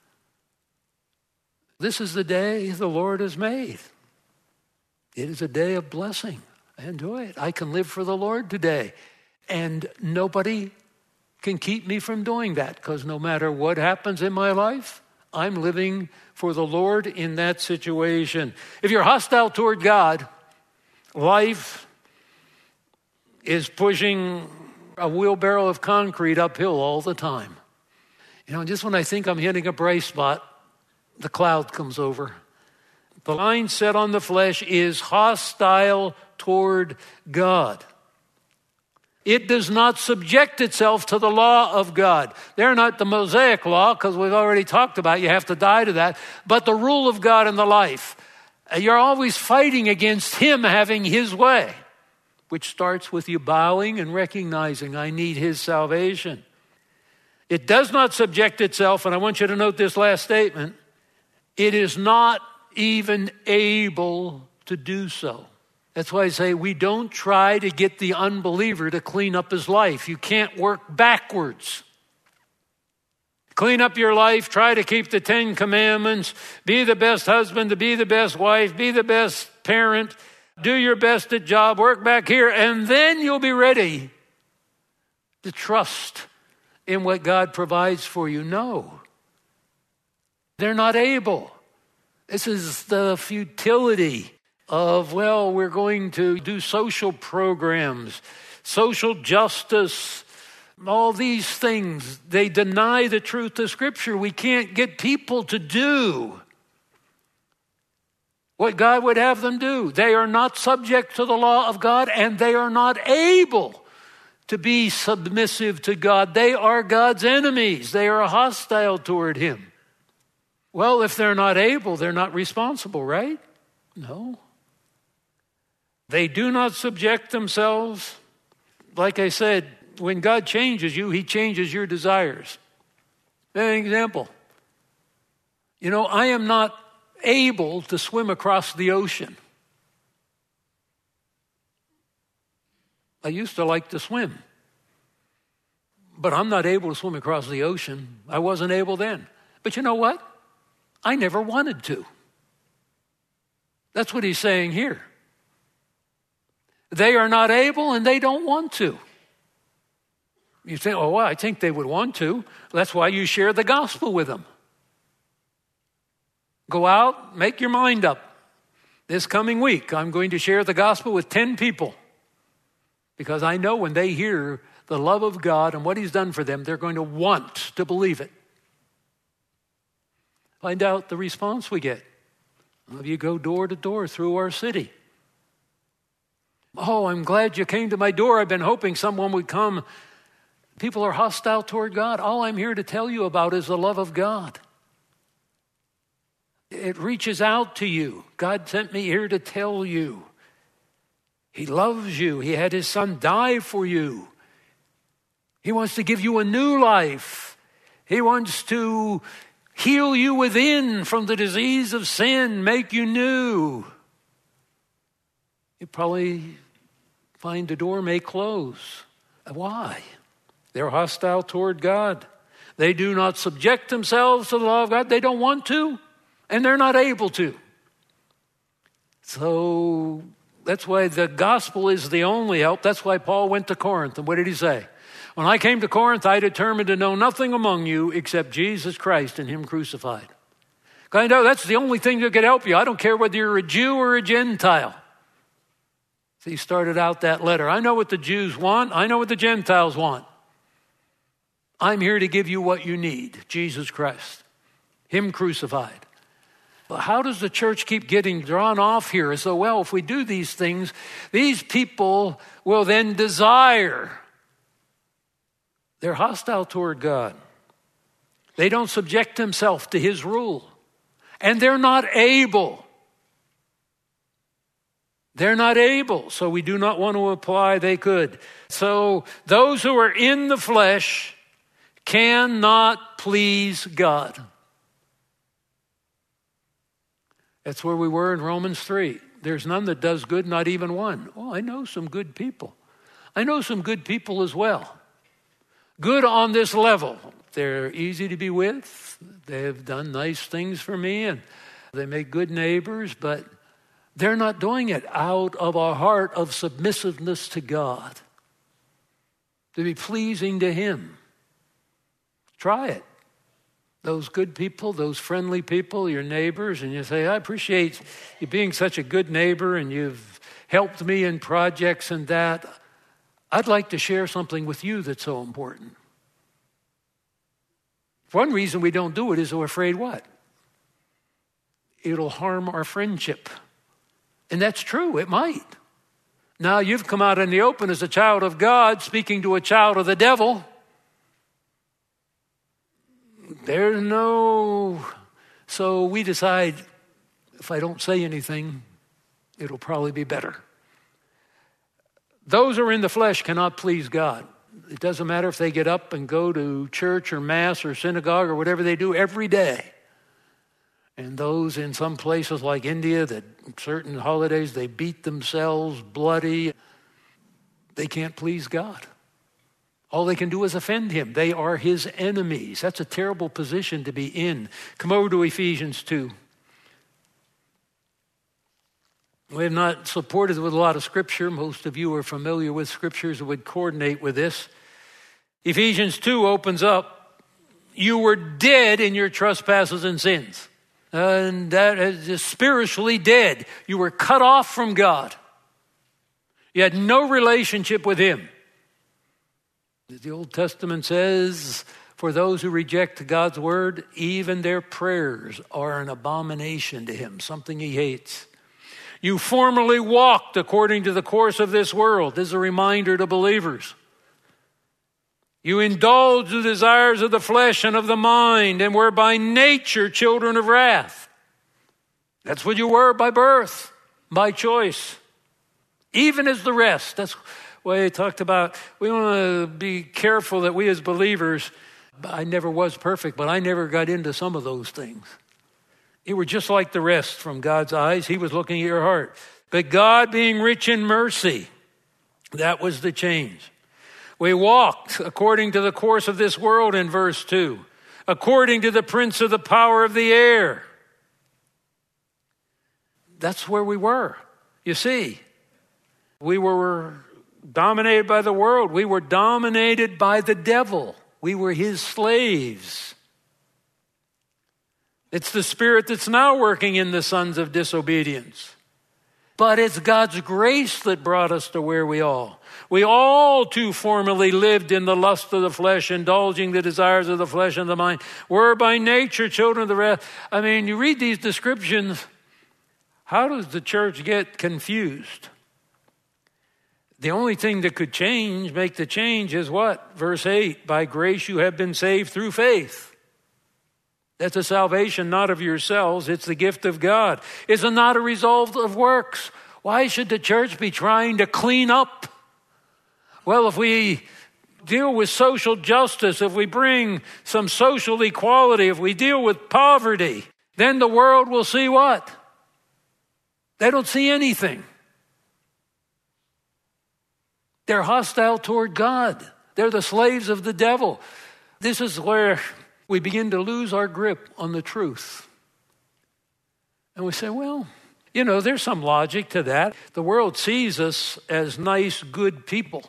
Speaker 1: This is the day the Lord has made. It is a day of blessing. Enjoy it. I can live for the Lord today. And nobody can keep me from doing that, because no matter what happens in my life, I'm living for the Lord in that situation. If you're hostile toward God, life is pushing a wheelbarrow of concrete uphill all the time. You know, just when I think I'm hitting a bright spot, the cloud comes over. The line set on the flesh is hostile toward God. It does not subject itself to the law of God. They're not the Mosaic law, because we've already talked about you have to die to that, but the rule of God in the life. You're always fighting against him having his way, which starts with you bowing and recognizing I need his salvation. It does not subject itself, and I want you to note this last statement, it is not even able to do so. That's why I say we don't try to get the unbeliever to clean up his life. You can't work backwards. Clean up your life, try to keep the Ten Commandments, be the best husband, to be the best wife, be the best parent, do your best at job, work back here, and then you'll be ready to trust in what God provides for you. No. They're not able. This is the futility of, well, we're going to do social programs, social justice, all these things. They deny the truth of Scripture. We can't get people to do what God would have them do. They are not subject to the law of God, and they are not able to be submissive to God. They are God's enemies. They are hostile toward him. Well, if they're not able, they're not responsible, right? No. They do not subject themselves. Like I said, when God changes you, he changes your desires. An example. You know, I am not able to swim across the ocean. I used to like to swim. But I'm not able to swim across the ocean. I wasn't able then. But you know what? I never wanted to. That's what he's saying here. They are not able and they don't want to. You think, oh, well, I think they would want to. That's why you share the gospel with them. Go out, make your mind up. This coming week, I'm going to share the gospel with ten people. Because I know when they hear the love of God and what he's done for them, they're going to want to believe it. Find out the response we get. Some of you go door to door through our city. Oh, I'm glad you came to my door. I've been hoping someone would come. People are hostile toward God. All I'm here to tell you about is the love of God. It reaches out to you. God sent me here to tell you. He loves you. He had his son die for you. He wants to give you a new life. He wants to heal you within from the disease of sin, make you new. You probably find the door may close. Why? They're hostile toward God. They do not subject themselves to the law of God. They don't want to, and they're not able to. So that's why the gospel is the only help. That's why Paul went to Corinth. And what did he say? When I came to Corinth, I determined to know nothing among you except Jesus Christ and him crucified. I know that's the only thing that could help you. I don't care whether you're a Jew or a Gentile. So he started out that letter. I know what the Jews want. I know what the Gentiles want. I'm here to give you what you need. Jesus Christ. Him crucified. But how does the church keep getting drawn off here? As though, well, if we do these things, these people will then desire. They're hostile toward God. They don't subject themselves to his rule. And they're not able. They're not able, so we do not want to apply they could. So those who are in the flesh cannot please God. That's where we were in Romans three. There's none that does good, not even one. Oh, I know some good people. I know some good people as well. Good on this level. They're easy to be with. They have done nice things for me, and they make good neighbors, but they're not doing it out of a heart of submissiveness to God, to be pleasing to Him. Try it. Those good people, those friendly people, your neighbors, and you say, I appreciate you being such a good neighbor and you've helped me in projects and that. I'd like to share something with you that's so important. One reason we don't do it is we're afraid what? It'll harm our friendship. And that's true, it might. Now you've come out in the open as a child of God speaking to a child of the devil. There's no, so we decide if I don't say anything, it'll probably be better. Those who are in the flesh cannot please God. It doesn't matter if they get up and go to church or mass or synagogue or whatever they do every day. And those in some places like India that certain holidays they beat themselves bloody. They can't please God. All they can do is offend Him. They are His enemies. That's a terrible position to be in. Come over to Ephesians two. We have not supported with a lot of scripture. Most of you are familiar with scriptures that would coordinate with this. Ephesians two opens up, you were dead in your trespasses and sins. And that is spiritually dead. You were cut off from God. You had no relationship with Him. The Old Testament says, for those who reject God's word, even their prayers are an abomination to Him, something He hates. You formerly walked according to the course of this world. This is a reminder to believers. You indulged the desires of the flesh and of the mind and were by nature children of wrath. That's what you were by birth, by choice. Even as the rest. That's why I talked about, we want to be careful that we as believers, I never was perfect, but I never got into some of those things. You were just like the rest from God's eyes. He was looking at your heart. But God being rich in mercy, that was the change. We walked according to the course of this world in verse two, according to the prince of the power of the air. That's where we were. You see, we were dominated by the world. We were dominated by the devil. We were his slaves. It's the spirit that's now working in the sons of disobedience. But it's God's grace that brought us to where we are. We all too formerly lived in the lust of the flesh, indulging the desires of the flesh and the mind. We're by nature children of the wrath. I mean, you read these descriptions, how does the church get confused? The only thing that could change, make the change is what? Verse eight, by grace you have been saved through faith. That's a salvation not of yourselves, it's the gift of God. It's not a result of works. Why should the church be trying to clean up? Well, if we deal with social justice, if we bring some social equality, if we deal with poverty, then the world will see what? They don't see anything. They're hostile toward God. They're the slaves of the devil. This is where we begin to lose our grip on the truth. And we say, well, you know, there's some logic to that. The world sees us as nice, good people.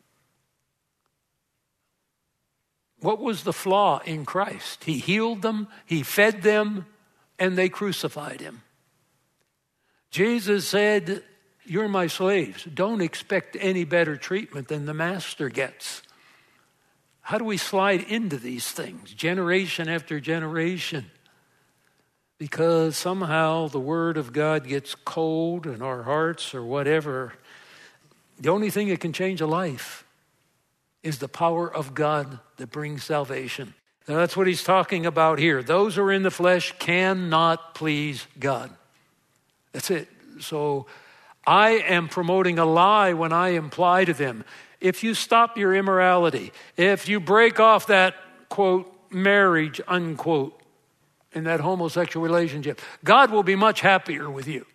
Speaker 1: What was the flaw in Christ? He healed them, He fed them, and they crucified Him. Jesus said, you're my slaves. Don't expect any better treatment than the master gets. How do we slide into these things, generation after generation? Because somehow the word of God gets cold in our hearts or whatever. The only thing that can change a life is the power of God that brings salvation. Now that's what he's talking about here. Those who are in the flesh cannot please God. That's it. So I am promoting a lie when I imply to them, if you stop your immorality, if you break off that, quote, marriage, unquote, in that homosexual relationship, God will be much happier with you.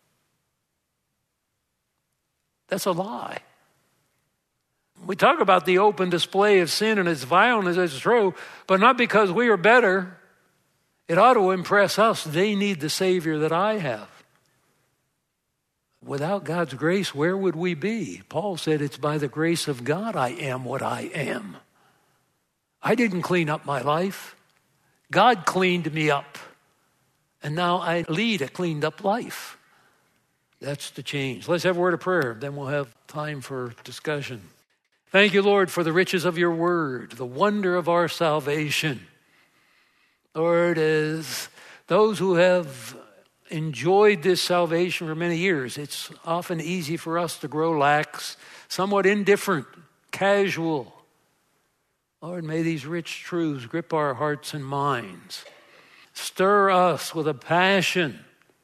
Speaker 1: That's a lie. We talk about the open display of sin and its violence, it's true, but not because we are better. It ought to impress us. They need the Savior that I have. Without God's grace, where would we be? Paul said, it's by the grace of God I am what I am. I didn't clean up my life. God cleaned me up. And now I lead a cleaned up life. That's the change. Let's have a word of prayer. Then we'll have time for discussion. Thank you, Lord, for the riches of your word, the wonder of our salvation. Lord, as those who have enjoyed this salvation for many years, it's often easy for us to grow lax, somewhat indifferent, casual. Lord, may these rich truths grip our hearts and minds. Stir us with a passion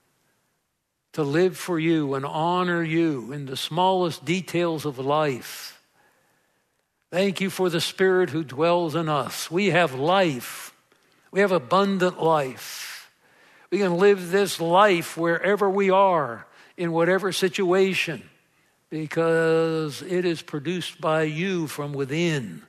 Speaker 1: to live for you and honor you in the smallest details of life. Thank you for the Spirit who dwells in us. We have life. We have abundant life. We can live this life wherever we are, in whatever situation, because it is produced by you from within.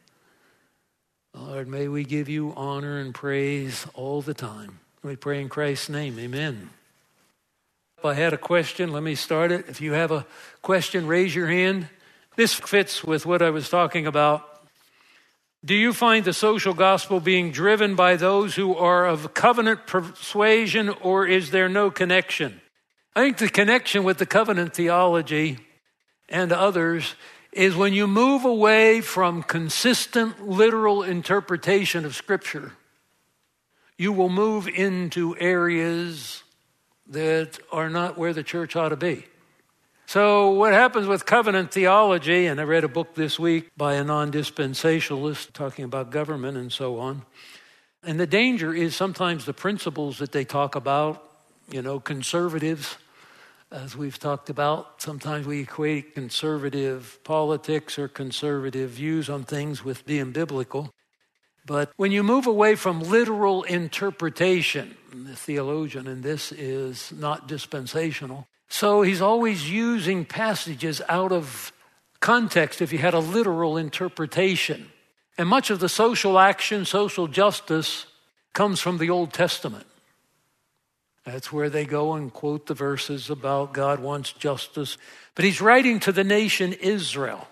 Speaker 1: Lord, may we give you honor and praise all the time. We pray in Christ's name, amen. If I had a question, let me start it. If you have a question, raise your hand. This fits with what I was talking about. Do you find the social gospel being driven by those who are of covenant persuasion, or is there no connection? I think the connection with the covenant theology and others is when you move away from consistent literal interpretation of Scripture, you will move into areas that are not where the church ought to be. So what happens with covenant theology, and I read a book this week by a non-dispensationalist talking about government and so on, and the danger is sometimes the principles that they talk about, you know, conservatives, as we've talked about, sometimes we equate conservative politics or conservative views on things with being biblical. But when you move away from literal interpretation, the theologian in this is not dispensational. So he's always using passages out of context if you had a literal interpretation. And much of the social action, social justice, comes from the Old Testament. That's where they go and quote the verses about God wants justice. But he's writing to the nation Israel.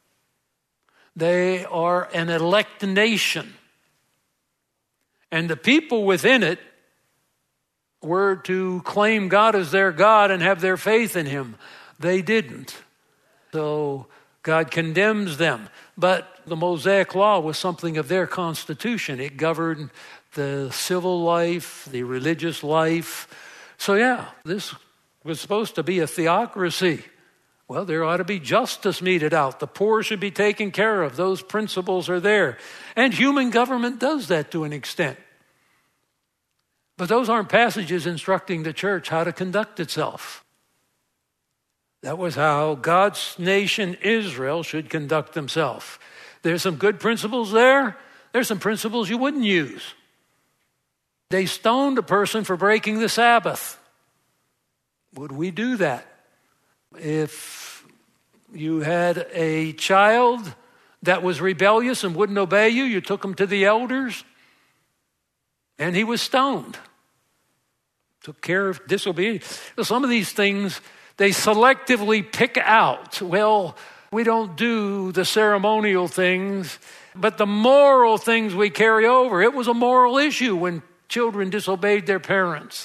Speaker 1: They are an elect nation. And the people within it were to claim God as their God and have their faith in him. They didn't. So God condemns them. But the Mosaic Law was something of their constitution. It governed the civil life, the religious life. So yeah, this was supposed to be a theocracy. Well, there ought to be justice meted out. The poor should be taken care of. Those principles are there. And human government does that to an extent. But those aren't passages instructing the church how to conduct itself. That was how God's nation, Israel, should conduct themselves. There's some good principles there. There's some principles you wouldn't use. They stoned a person for breaking the Sabbath. Would we do that? If you had a child that was rebellious and wouldn't obey you, you took him to the elders, and he was stoned. Took care of disobedience. Some of these things, they selectively pick out. Well, we don't do the ceremonial things, but the moral things we carry over. It was a moral issue when children disobeyed their parents.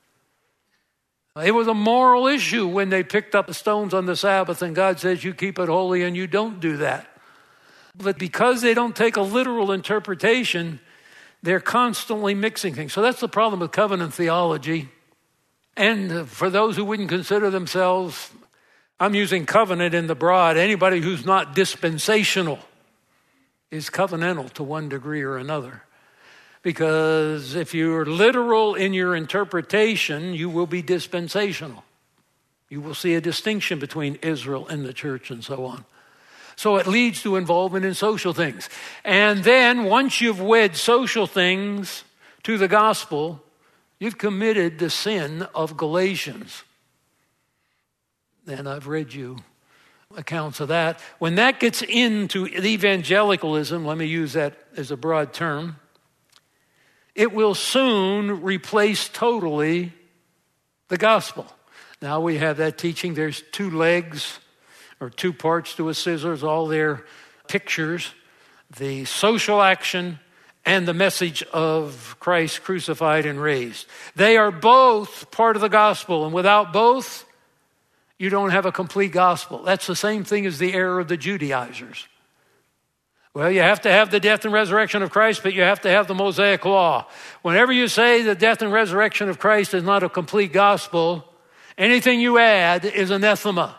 Speaker 1: It was a moral issue when they picked up the stones on the Sabbath, and God says you keep it holy and you don't do that. But because they don't take a literal interpretation, they're constantly mixing things. So that's the problem with covenant theology. And for those who wouldn't consider themselves, I'm using covenant in the broad, anybody who's not dispensational is covenantal to one degree or another. Because if you're literal in your interpretation, you will be dispensational. You will see a distinction between Israel and the church and so on. So it leads to involvement in social things. And then once you've wed social things to the gospel, you've committed the sin of Galatians. And I've read you accounts of that. When that gets into evangelicalism, let me use that as a broad term, it will soon replace totally the gospel. Now we have that teaching. There's two legs or two parts to a scissors, all their pictures, the social action and the message of Christ crucified and raised. They are both part of the gospel, and without both, you don't have a complete gospel. That's the same thing as the error of the Judaizers. Well, you have to have the death and resurrection of Christ, but you have to have the Mosaic law. Whenever you say the death and resurrection of Christ is not a complete gospel, anything you add is anathema.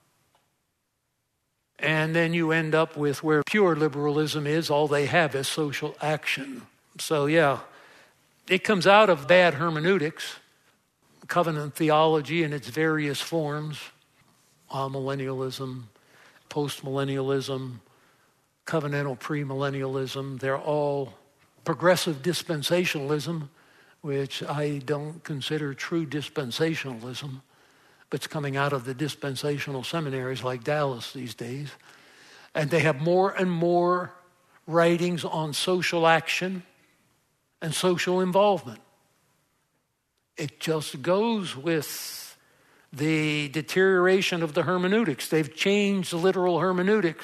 Speaker 1: And then you end up with where pure liberalism is, all they have is social action. So yeah, it comes out of bad hermeneutics, covenant theology in its various forms, amillennialism, postmillennialism, covenantal premillennialism. They're all progressive dispensationalism, which I don't consider true dispensationalism, but it's coming out of the dispensational seminaries like Dallas these days. And they have more and more writings on social action and social involvement. It just goes with the deterioration of the hermeneutics. They've changed literal hermeneutics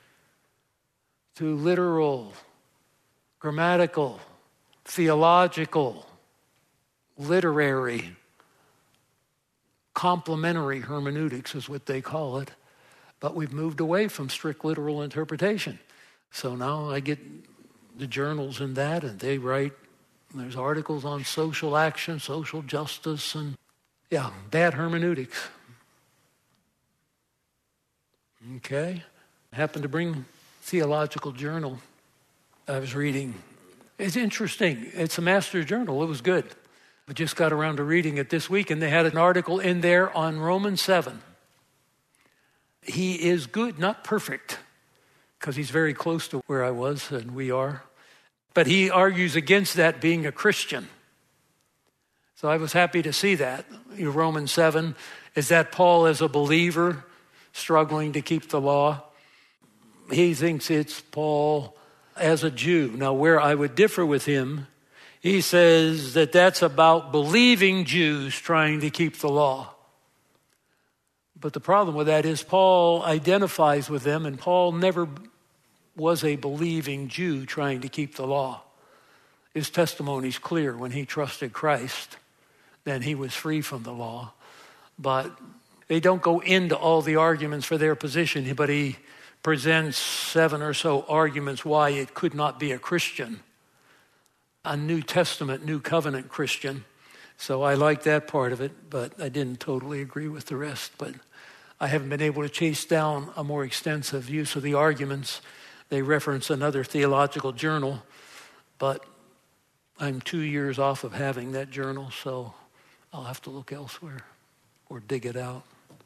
Speaker 1: to literal, grammatical, theological, literary, complementary hermeneutics is what they call it. But we've moved away from strict literal interpretation. So now I get the journals in that, and they write, there's articles on social action, social justice, and yeah, bad hermeneutics. Okay. I happened to bring Theological Journal I was reading. It's interesting. It's a master's journal. It was good. I just got around to reading it this week, and they had an article in there on Romans seven. He is good, not perfect, because he's very close to where I was and we are. But he argues against that being a Christian. So I was happy to see that. Romans seven, is that Paul as a believer struggling to keep the law? He thinks it's Paul as a Jew. Now, where I would differ with him, he says that that's about believing Jews trying to keep the law. But the problem with that is Paul identifies with them, and Paul never was a believing Jew trying to keep the law. His testimony's clear. When he trusted Christ, then he was free from the law. But they don't go into all the arguments for their position, but he presents seven or so arguments why it could not be a Christian, a New Testament, New Covenant Christian. So I like that part of it, but I didn't totally agree with the rest. But I haven't been able to chase down a more extensive use of the arguments. They reference another theological journal, but I'm two years off of having that journal, so I'll have to look elsewhere or dig it out.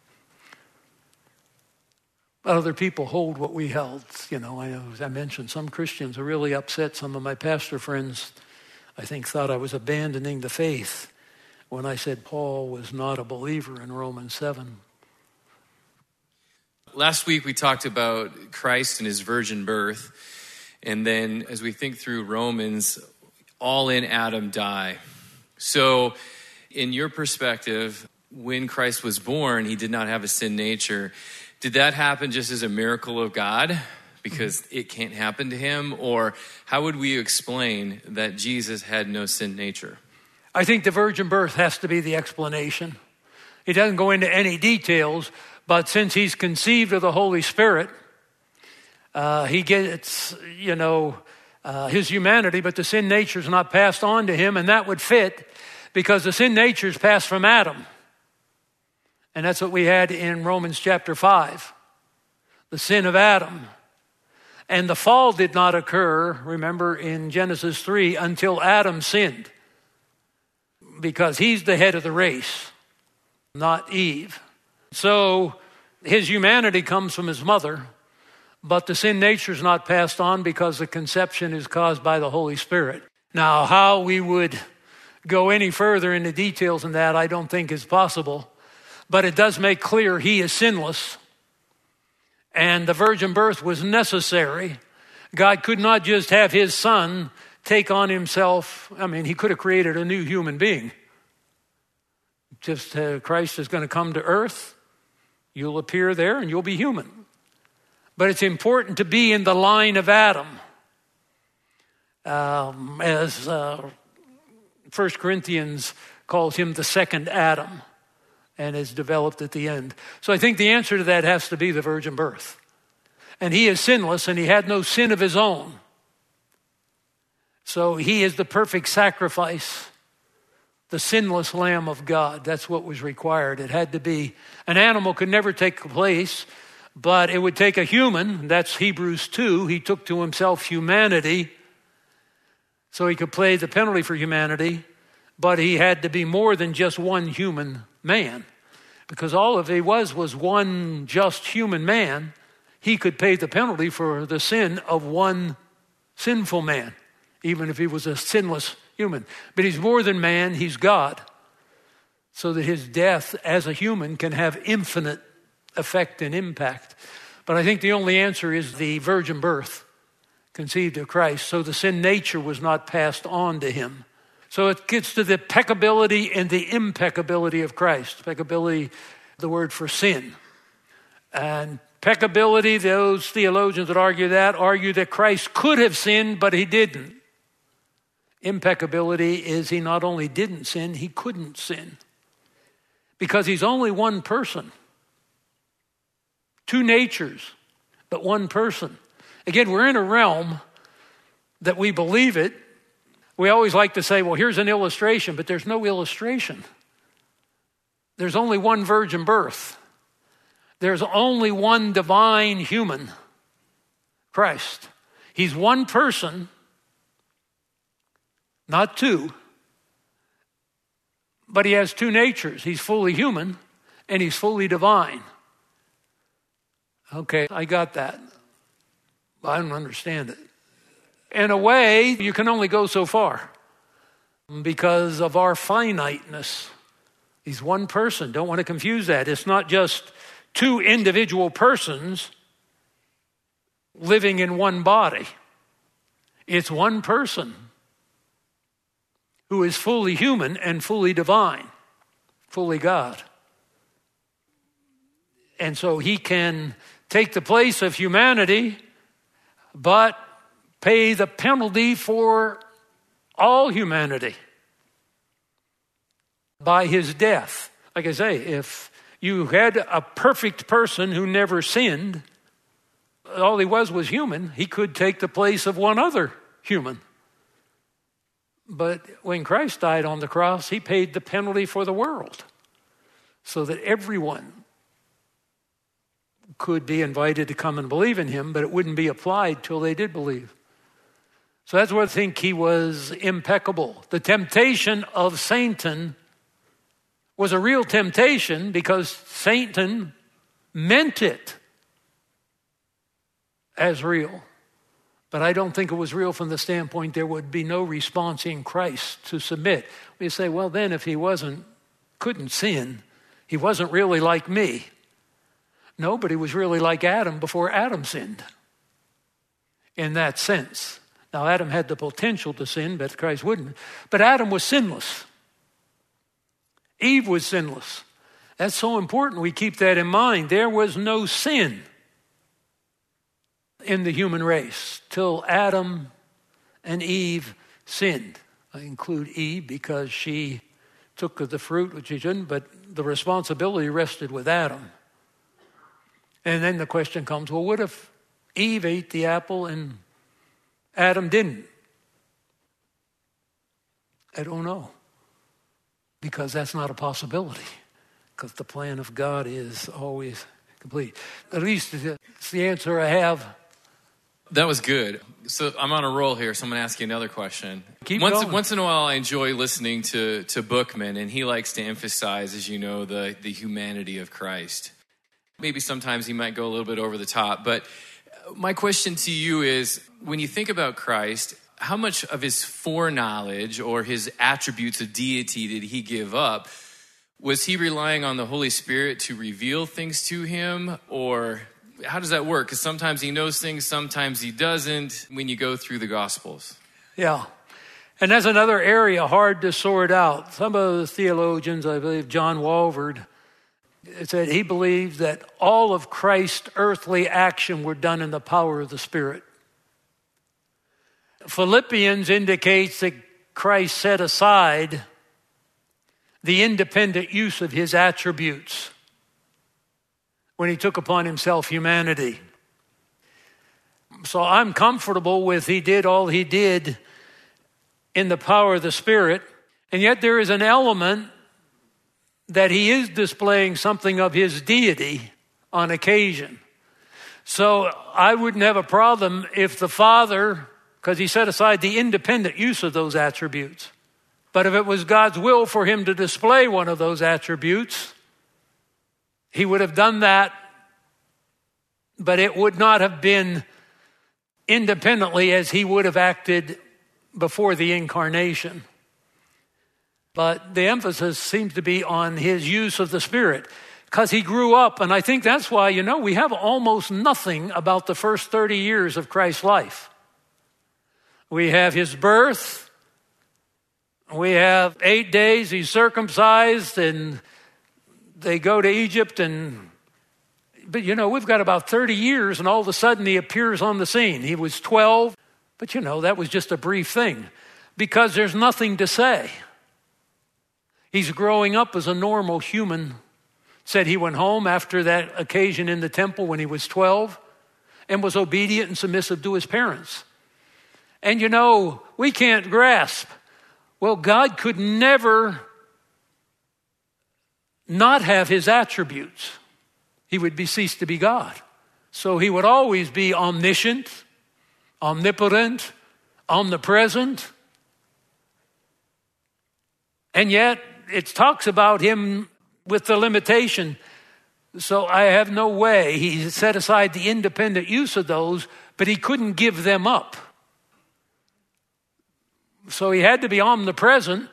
Speaker 1: But other people hold what we held. You know, I, as I mentioned, some Christians are really upset. Some of my pastor friends, I think, thought I was abandoning the faith when I said Paul was not a believer in Romans seven.
Speaker 2: Last week we talked about Christ and his virgin birth. And then as we think through Romans, all in Adam die. So in your perspective, when Christ was born, he did not have a sin nature. Did that happen just as a miracle of God because it can't happen to him? Or how would we explain that Jesus had no sin nature?
Speaker 1: I think the virgin birth has to be the explanation. He doesn't go into any details, but since he's conceived of the Holy Spirit, uh, he gets, you know, uh, his humanity, but the sin nature is not passed on to him, and that would fit because the sin nature is passed from Adam. And that's what we had in Romans chapter five, the sin of Adam. And the fall did not occur, remember, in Genesis three, until Adam sinned, because he's the head of the race, not Eve. So his humanity comes from his mother, but the sin nature is not passed on because the conception is caused by the Holy Spirit. Now, how we would go any further into details in that, I don't think is possible. But it does make clear he is sinless. And the virgin birth was necessary. God could not just have his son take on himself. I mean, he could have created a new human being. Just uh, Christ is going to come to earth. You'll appear there and you'll be human. But it's important to be in the line of Adam. Um, as uh, First Corinthians calls him the second Adam, and is developed at the end. So I think the answer to that has to be the virgin birth. And he is sinless, and he had no sin of his own. So he is the perfect sacrifice, the sinless Lamb of God. That's what was required. It had to be, an animal could never take place, but it would take a human. That's Hebrews two. He took to himself humanity, so he could pay the penalty for humanity, but he had to be more than just one human man. Because all of he was was one just human man. He could pay the penalty for the sin of one sinful man, even if he was a sinless human. But he's more than man, he's God. So that his death as a human can have infinite effect and impact. But I think the only answer is the virgin birth, conceived of Christ. So the sin nature was not passed on to him. So it gets to the peccability and the impeccability of Christ. Peccability, the word for sin. And peccability, those theologians that argue that, argue that Christ could have sinned, but he didn't. Impeccability is he not only didn't sin, he couldn't sin. Because he's only one person. Two natures, but one person. Again, we're in a realm that we believe it. We always like to say, well, here's an illustration, but there's no illustration. There's only one virgin birth. There's only one divine human, Christ. He's one person, not two, but he has two natures. He's fully human and he's fully divine. Okay, I got that. I don't understand it. In a way, you can only go so far because of our finiteness. He's one person. Don't want to confuse that. It's not just two individual persons living in one body. It's one person who is fully human and fully divine, fully God. And so he can take the place of humanity, but pay the penalty for all humanity by his death. Like I say, if you had a perfect person who never sinned, all he was was human, he could take the place of one other human. But when Christ died on the cross, he paid the penalty for the world so that everyone could be invited to come and believe in him, but it wouldn't be applied till they did believe. So that's why I think he was impeccable. The temptation of Satan was a real temptation because Satan meant it as real. But I don't think it was real from the standpoint there would be no response in Christ to submit. We say, well, then if he wasn't, couldn't sin, he wasn't really like me. No, but he was really like Adam before Adam sinned. In that sense. Now, Adam had the potential to sin, but Christ wouldn't. But Adam was sinless. Eve was sinless. That's so important we keep that in mind. There was no sin in the human race till Adam and Eve sinned. I include Eve because she took of the fruit, which she shouldn't, but the responsibility rested with Adam. And then the question comes, well, what if Eve ate the apple and Adam didn't? I don't know. Because that's not a possibility. Because the plan of God is always complete. At least it's the answer I have
Speaker 2: That was good. So I'm on a roll here, so I'm going to ask you another question.
Speaker 1: Keep
Speaker 2: once,
Speaker 1: going.
Speaker 2: Once in a while, I enjoy listening to, to Bookman, and he likes to emphasize, as you know, the, the humanity of Christ. Maybe sometimes he might go a little bit over the top, but my question to you is, when you think about Christ, how much of his foreknowledge or his attributes of deity did he give up? Was he relying on the Holy Spirit to reveal things to him, or how does that work? Because sometimes he knows things, sometimes he doesn't when you go through the Gospels.
Speaker 1: Yeah. And that's another area hard to sort out. Some of the theologians, I believe John Walvoord, said he believed that all of Christ's earthly action were done in the power of the Spirit. Philippians indicates that Christ set aside the independent use of his attributes when he took upon himself humanity. So I'm comfortable with he did all he did in the power of the Spirit, and yet there is an element that he is displaying something of his deity on occasion. So I wouldn't have a problem if the Father, because he set aside the independent use of those attributes. But if it was God's will for him to display one of those attributes, he would have done that, but it would not have been independently as he would have acted before the incarnation. But the emphasis seems to be on his use of the Spirit, because he grew up, and I think that's why, you know, we have almost nothing about the first thirty years of Christ's life. We have his birth, we have eight days he's circumcised, and they go to Egypt, and but you know, we've got about thirty years, and all of a sudden he appears on the scene. He was twelve, but you know, that was just a brief thing, because there's nothing to say. He's growing up as a normal human. Said he went home after that occasion in the temple when he was twelve and was obedient and submissive to his parents. And you know, we can't grasp. Well, God could never not have his attributes. He would be ceased to be God. So he would always be omniscient, omnipotent, omnipresent. And yet it talks about him with the limitation. So I have no way. He set aside the independent use of those, but he couldn't give them up. So he had to be omnipresent,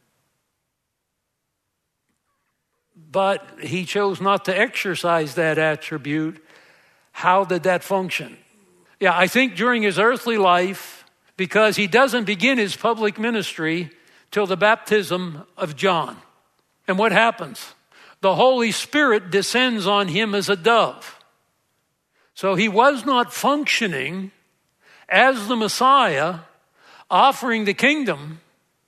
Speaker 1: but he chose not to exercise that attribute. How did that function? Yeah, I think during his earthly life, because he doesn't begin his public ministry till the baptism of John. And what happens? The Holy Spirit descends on him as a dove. So he was not functioning as the Messiah, offering the kingdom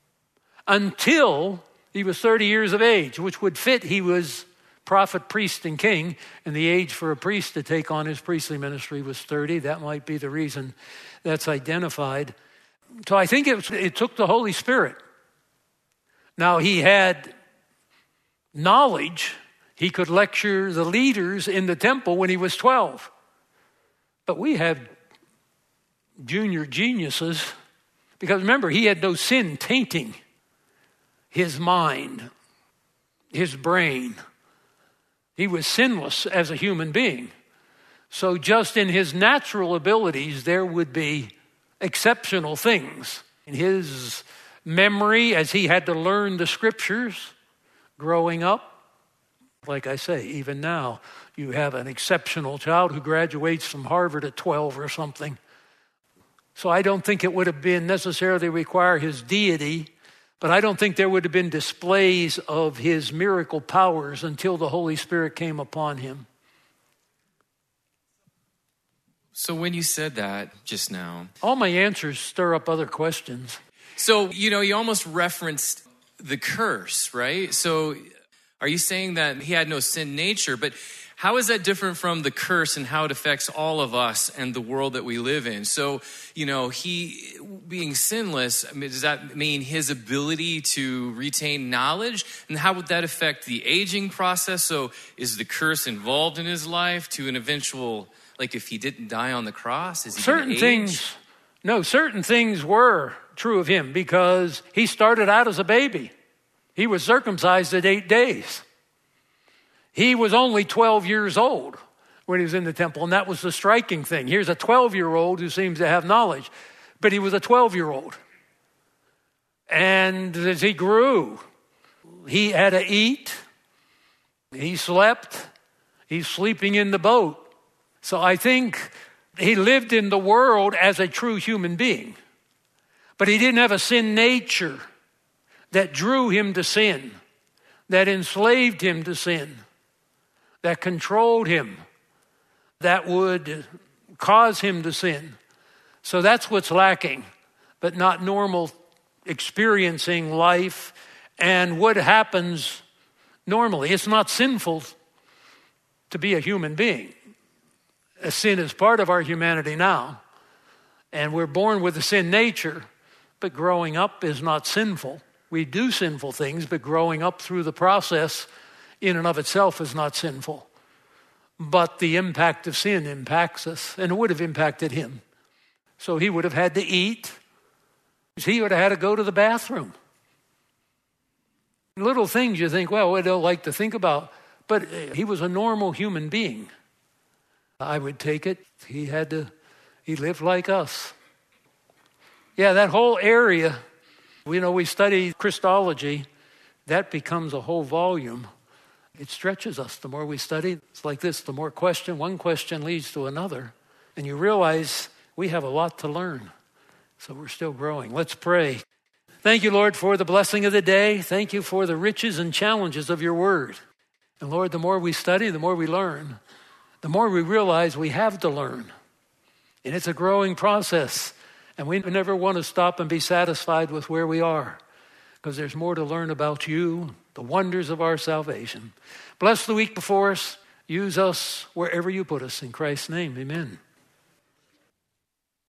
Speaker 1: until he was thirty years of age, which would fit. He was prophet, priest, and king, and the age for a priest to take on his priestly ministry was thirty. That might be the reason that's identified. So I think it, it took the Holy Spirit. Now, he had knowledge. He could lecture the leaders in the temple when he was twelve. But we have junior geniuses, because remember, he had no sin tainting his mind, his brain. He was sinless as a human being. So just in his natural abilities, there would be exceptional things. In his memory, as he had to learn the scriptures growing up, like I say, even now, you have an exceptional child who graduates from Harvard at twelve or something. So I don't think it would have been necessarily require his deity, but I don't think there would have been displays of his miracle powers until the Holy Spirit came upon him.
Speaker 2: So when you said that just now,
Speaker 1: all my answers stir up other questions.
Speaker 2: So, you know, you almost referenced the curse, right? So are you saying that he had no sin nature? But How is that different from the curse and how it affects all of us and the world that we live in? So, you know, he being sinless, I mean, does that mean his ability to retain knowledge? And how would that affect the aging process? So is the curse involved in his life to an eventual, like if he didn't die on the cross, is he
Speaker 1: certain
Speaker 2: age?
Speaker 1: things, no, certain things were true of him because he started out as a baby. He was circumcised at eight days. He was only twelve years old when he was in the temple, and that was the striking thing. Here's a twelve-year-old who seems to have knowledge, but he was a twelve-year-old. And as he grew, he had to eat, he slept, he's sleeping in the boat. So I think he lived in the world as a true human being, but he didn't have a sin nature that drew him to sin, that enslaved him to sin, that controlled him, that would cause him to sin. So that's what's lacking, but not normal experiencing life and what happens normally. It's not sinful to be a human being. A sin is part of our humanity now, and we're born with a sin nature, but growing up is not sinful. We do sinful things, but growing up through the process in and of itself is not sinful. But the impact of sin impacts us, and it would have impacted him. So he would have had to eat. He would have had to go to the bathroom. Little things you think, well, we don't like to think about, but he was a normal human being. I would take it. He had to, he lived like us. Yeah, that whole area, you know, we study Christology, that becomes a whole volume. It stretches us. The more we study, it's like this, the more question, one question leads to another. And you realize we have a lot to learn. So we're still growing. Let's pray. Thank you, Lord, for the blessing of the day. Thank you for the riches and challenges of your word. And Lord, the more we study, the more we learn, the more we realize we have to learn. And it's a growing process. And we never want to stop and be satisfied with where we are, because there's more to learn about you, the wonders of our salvation. Bless the week before us. Use us wherever you put us. In Christ's name, amen.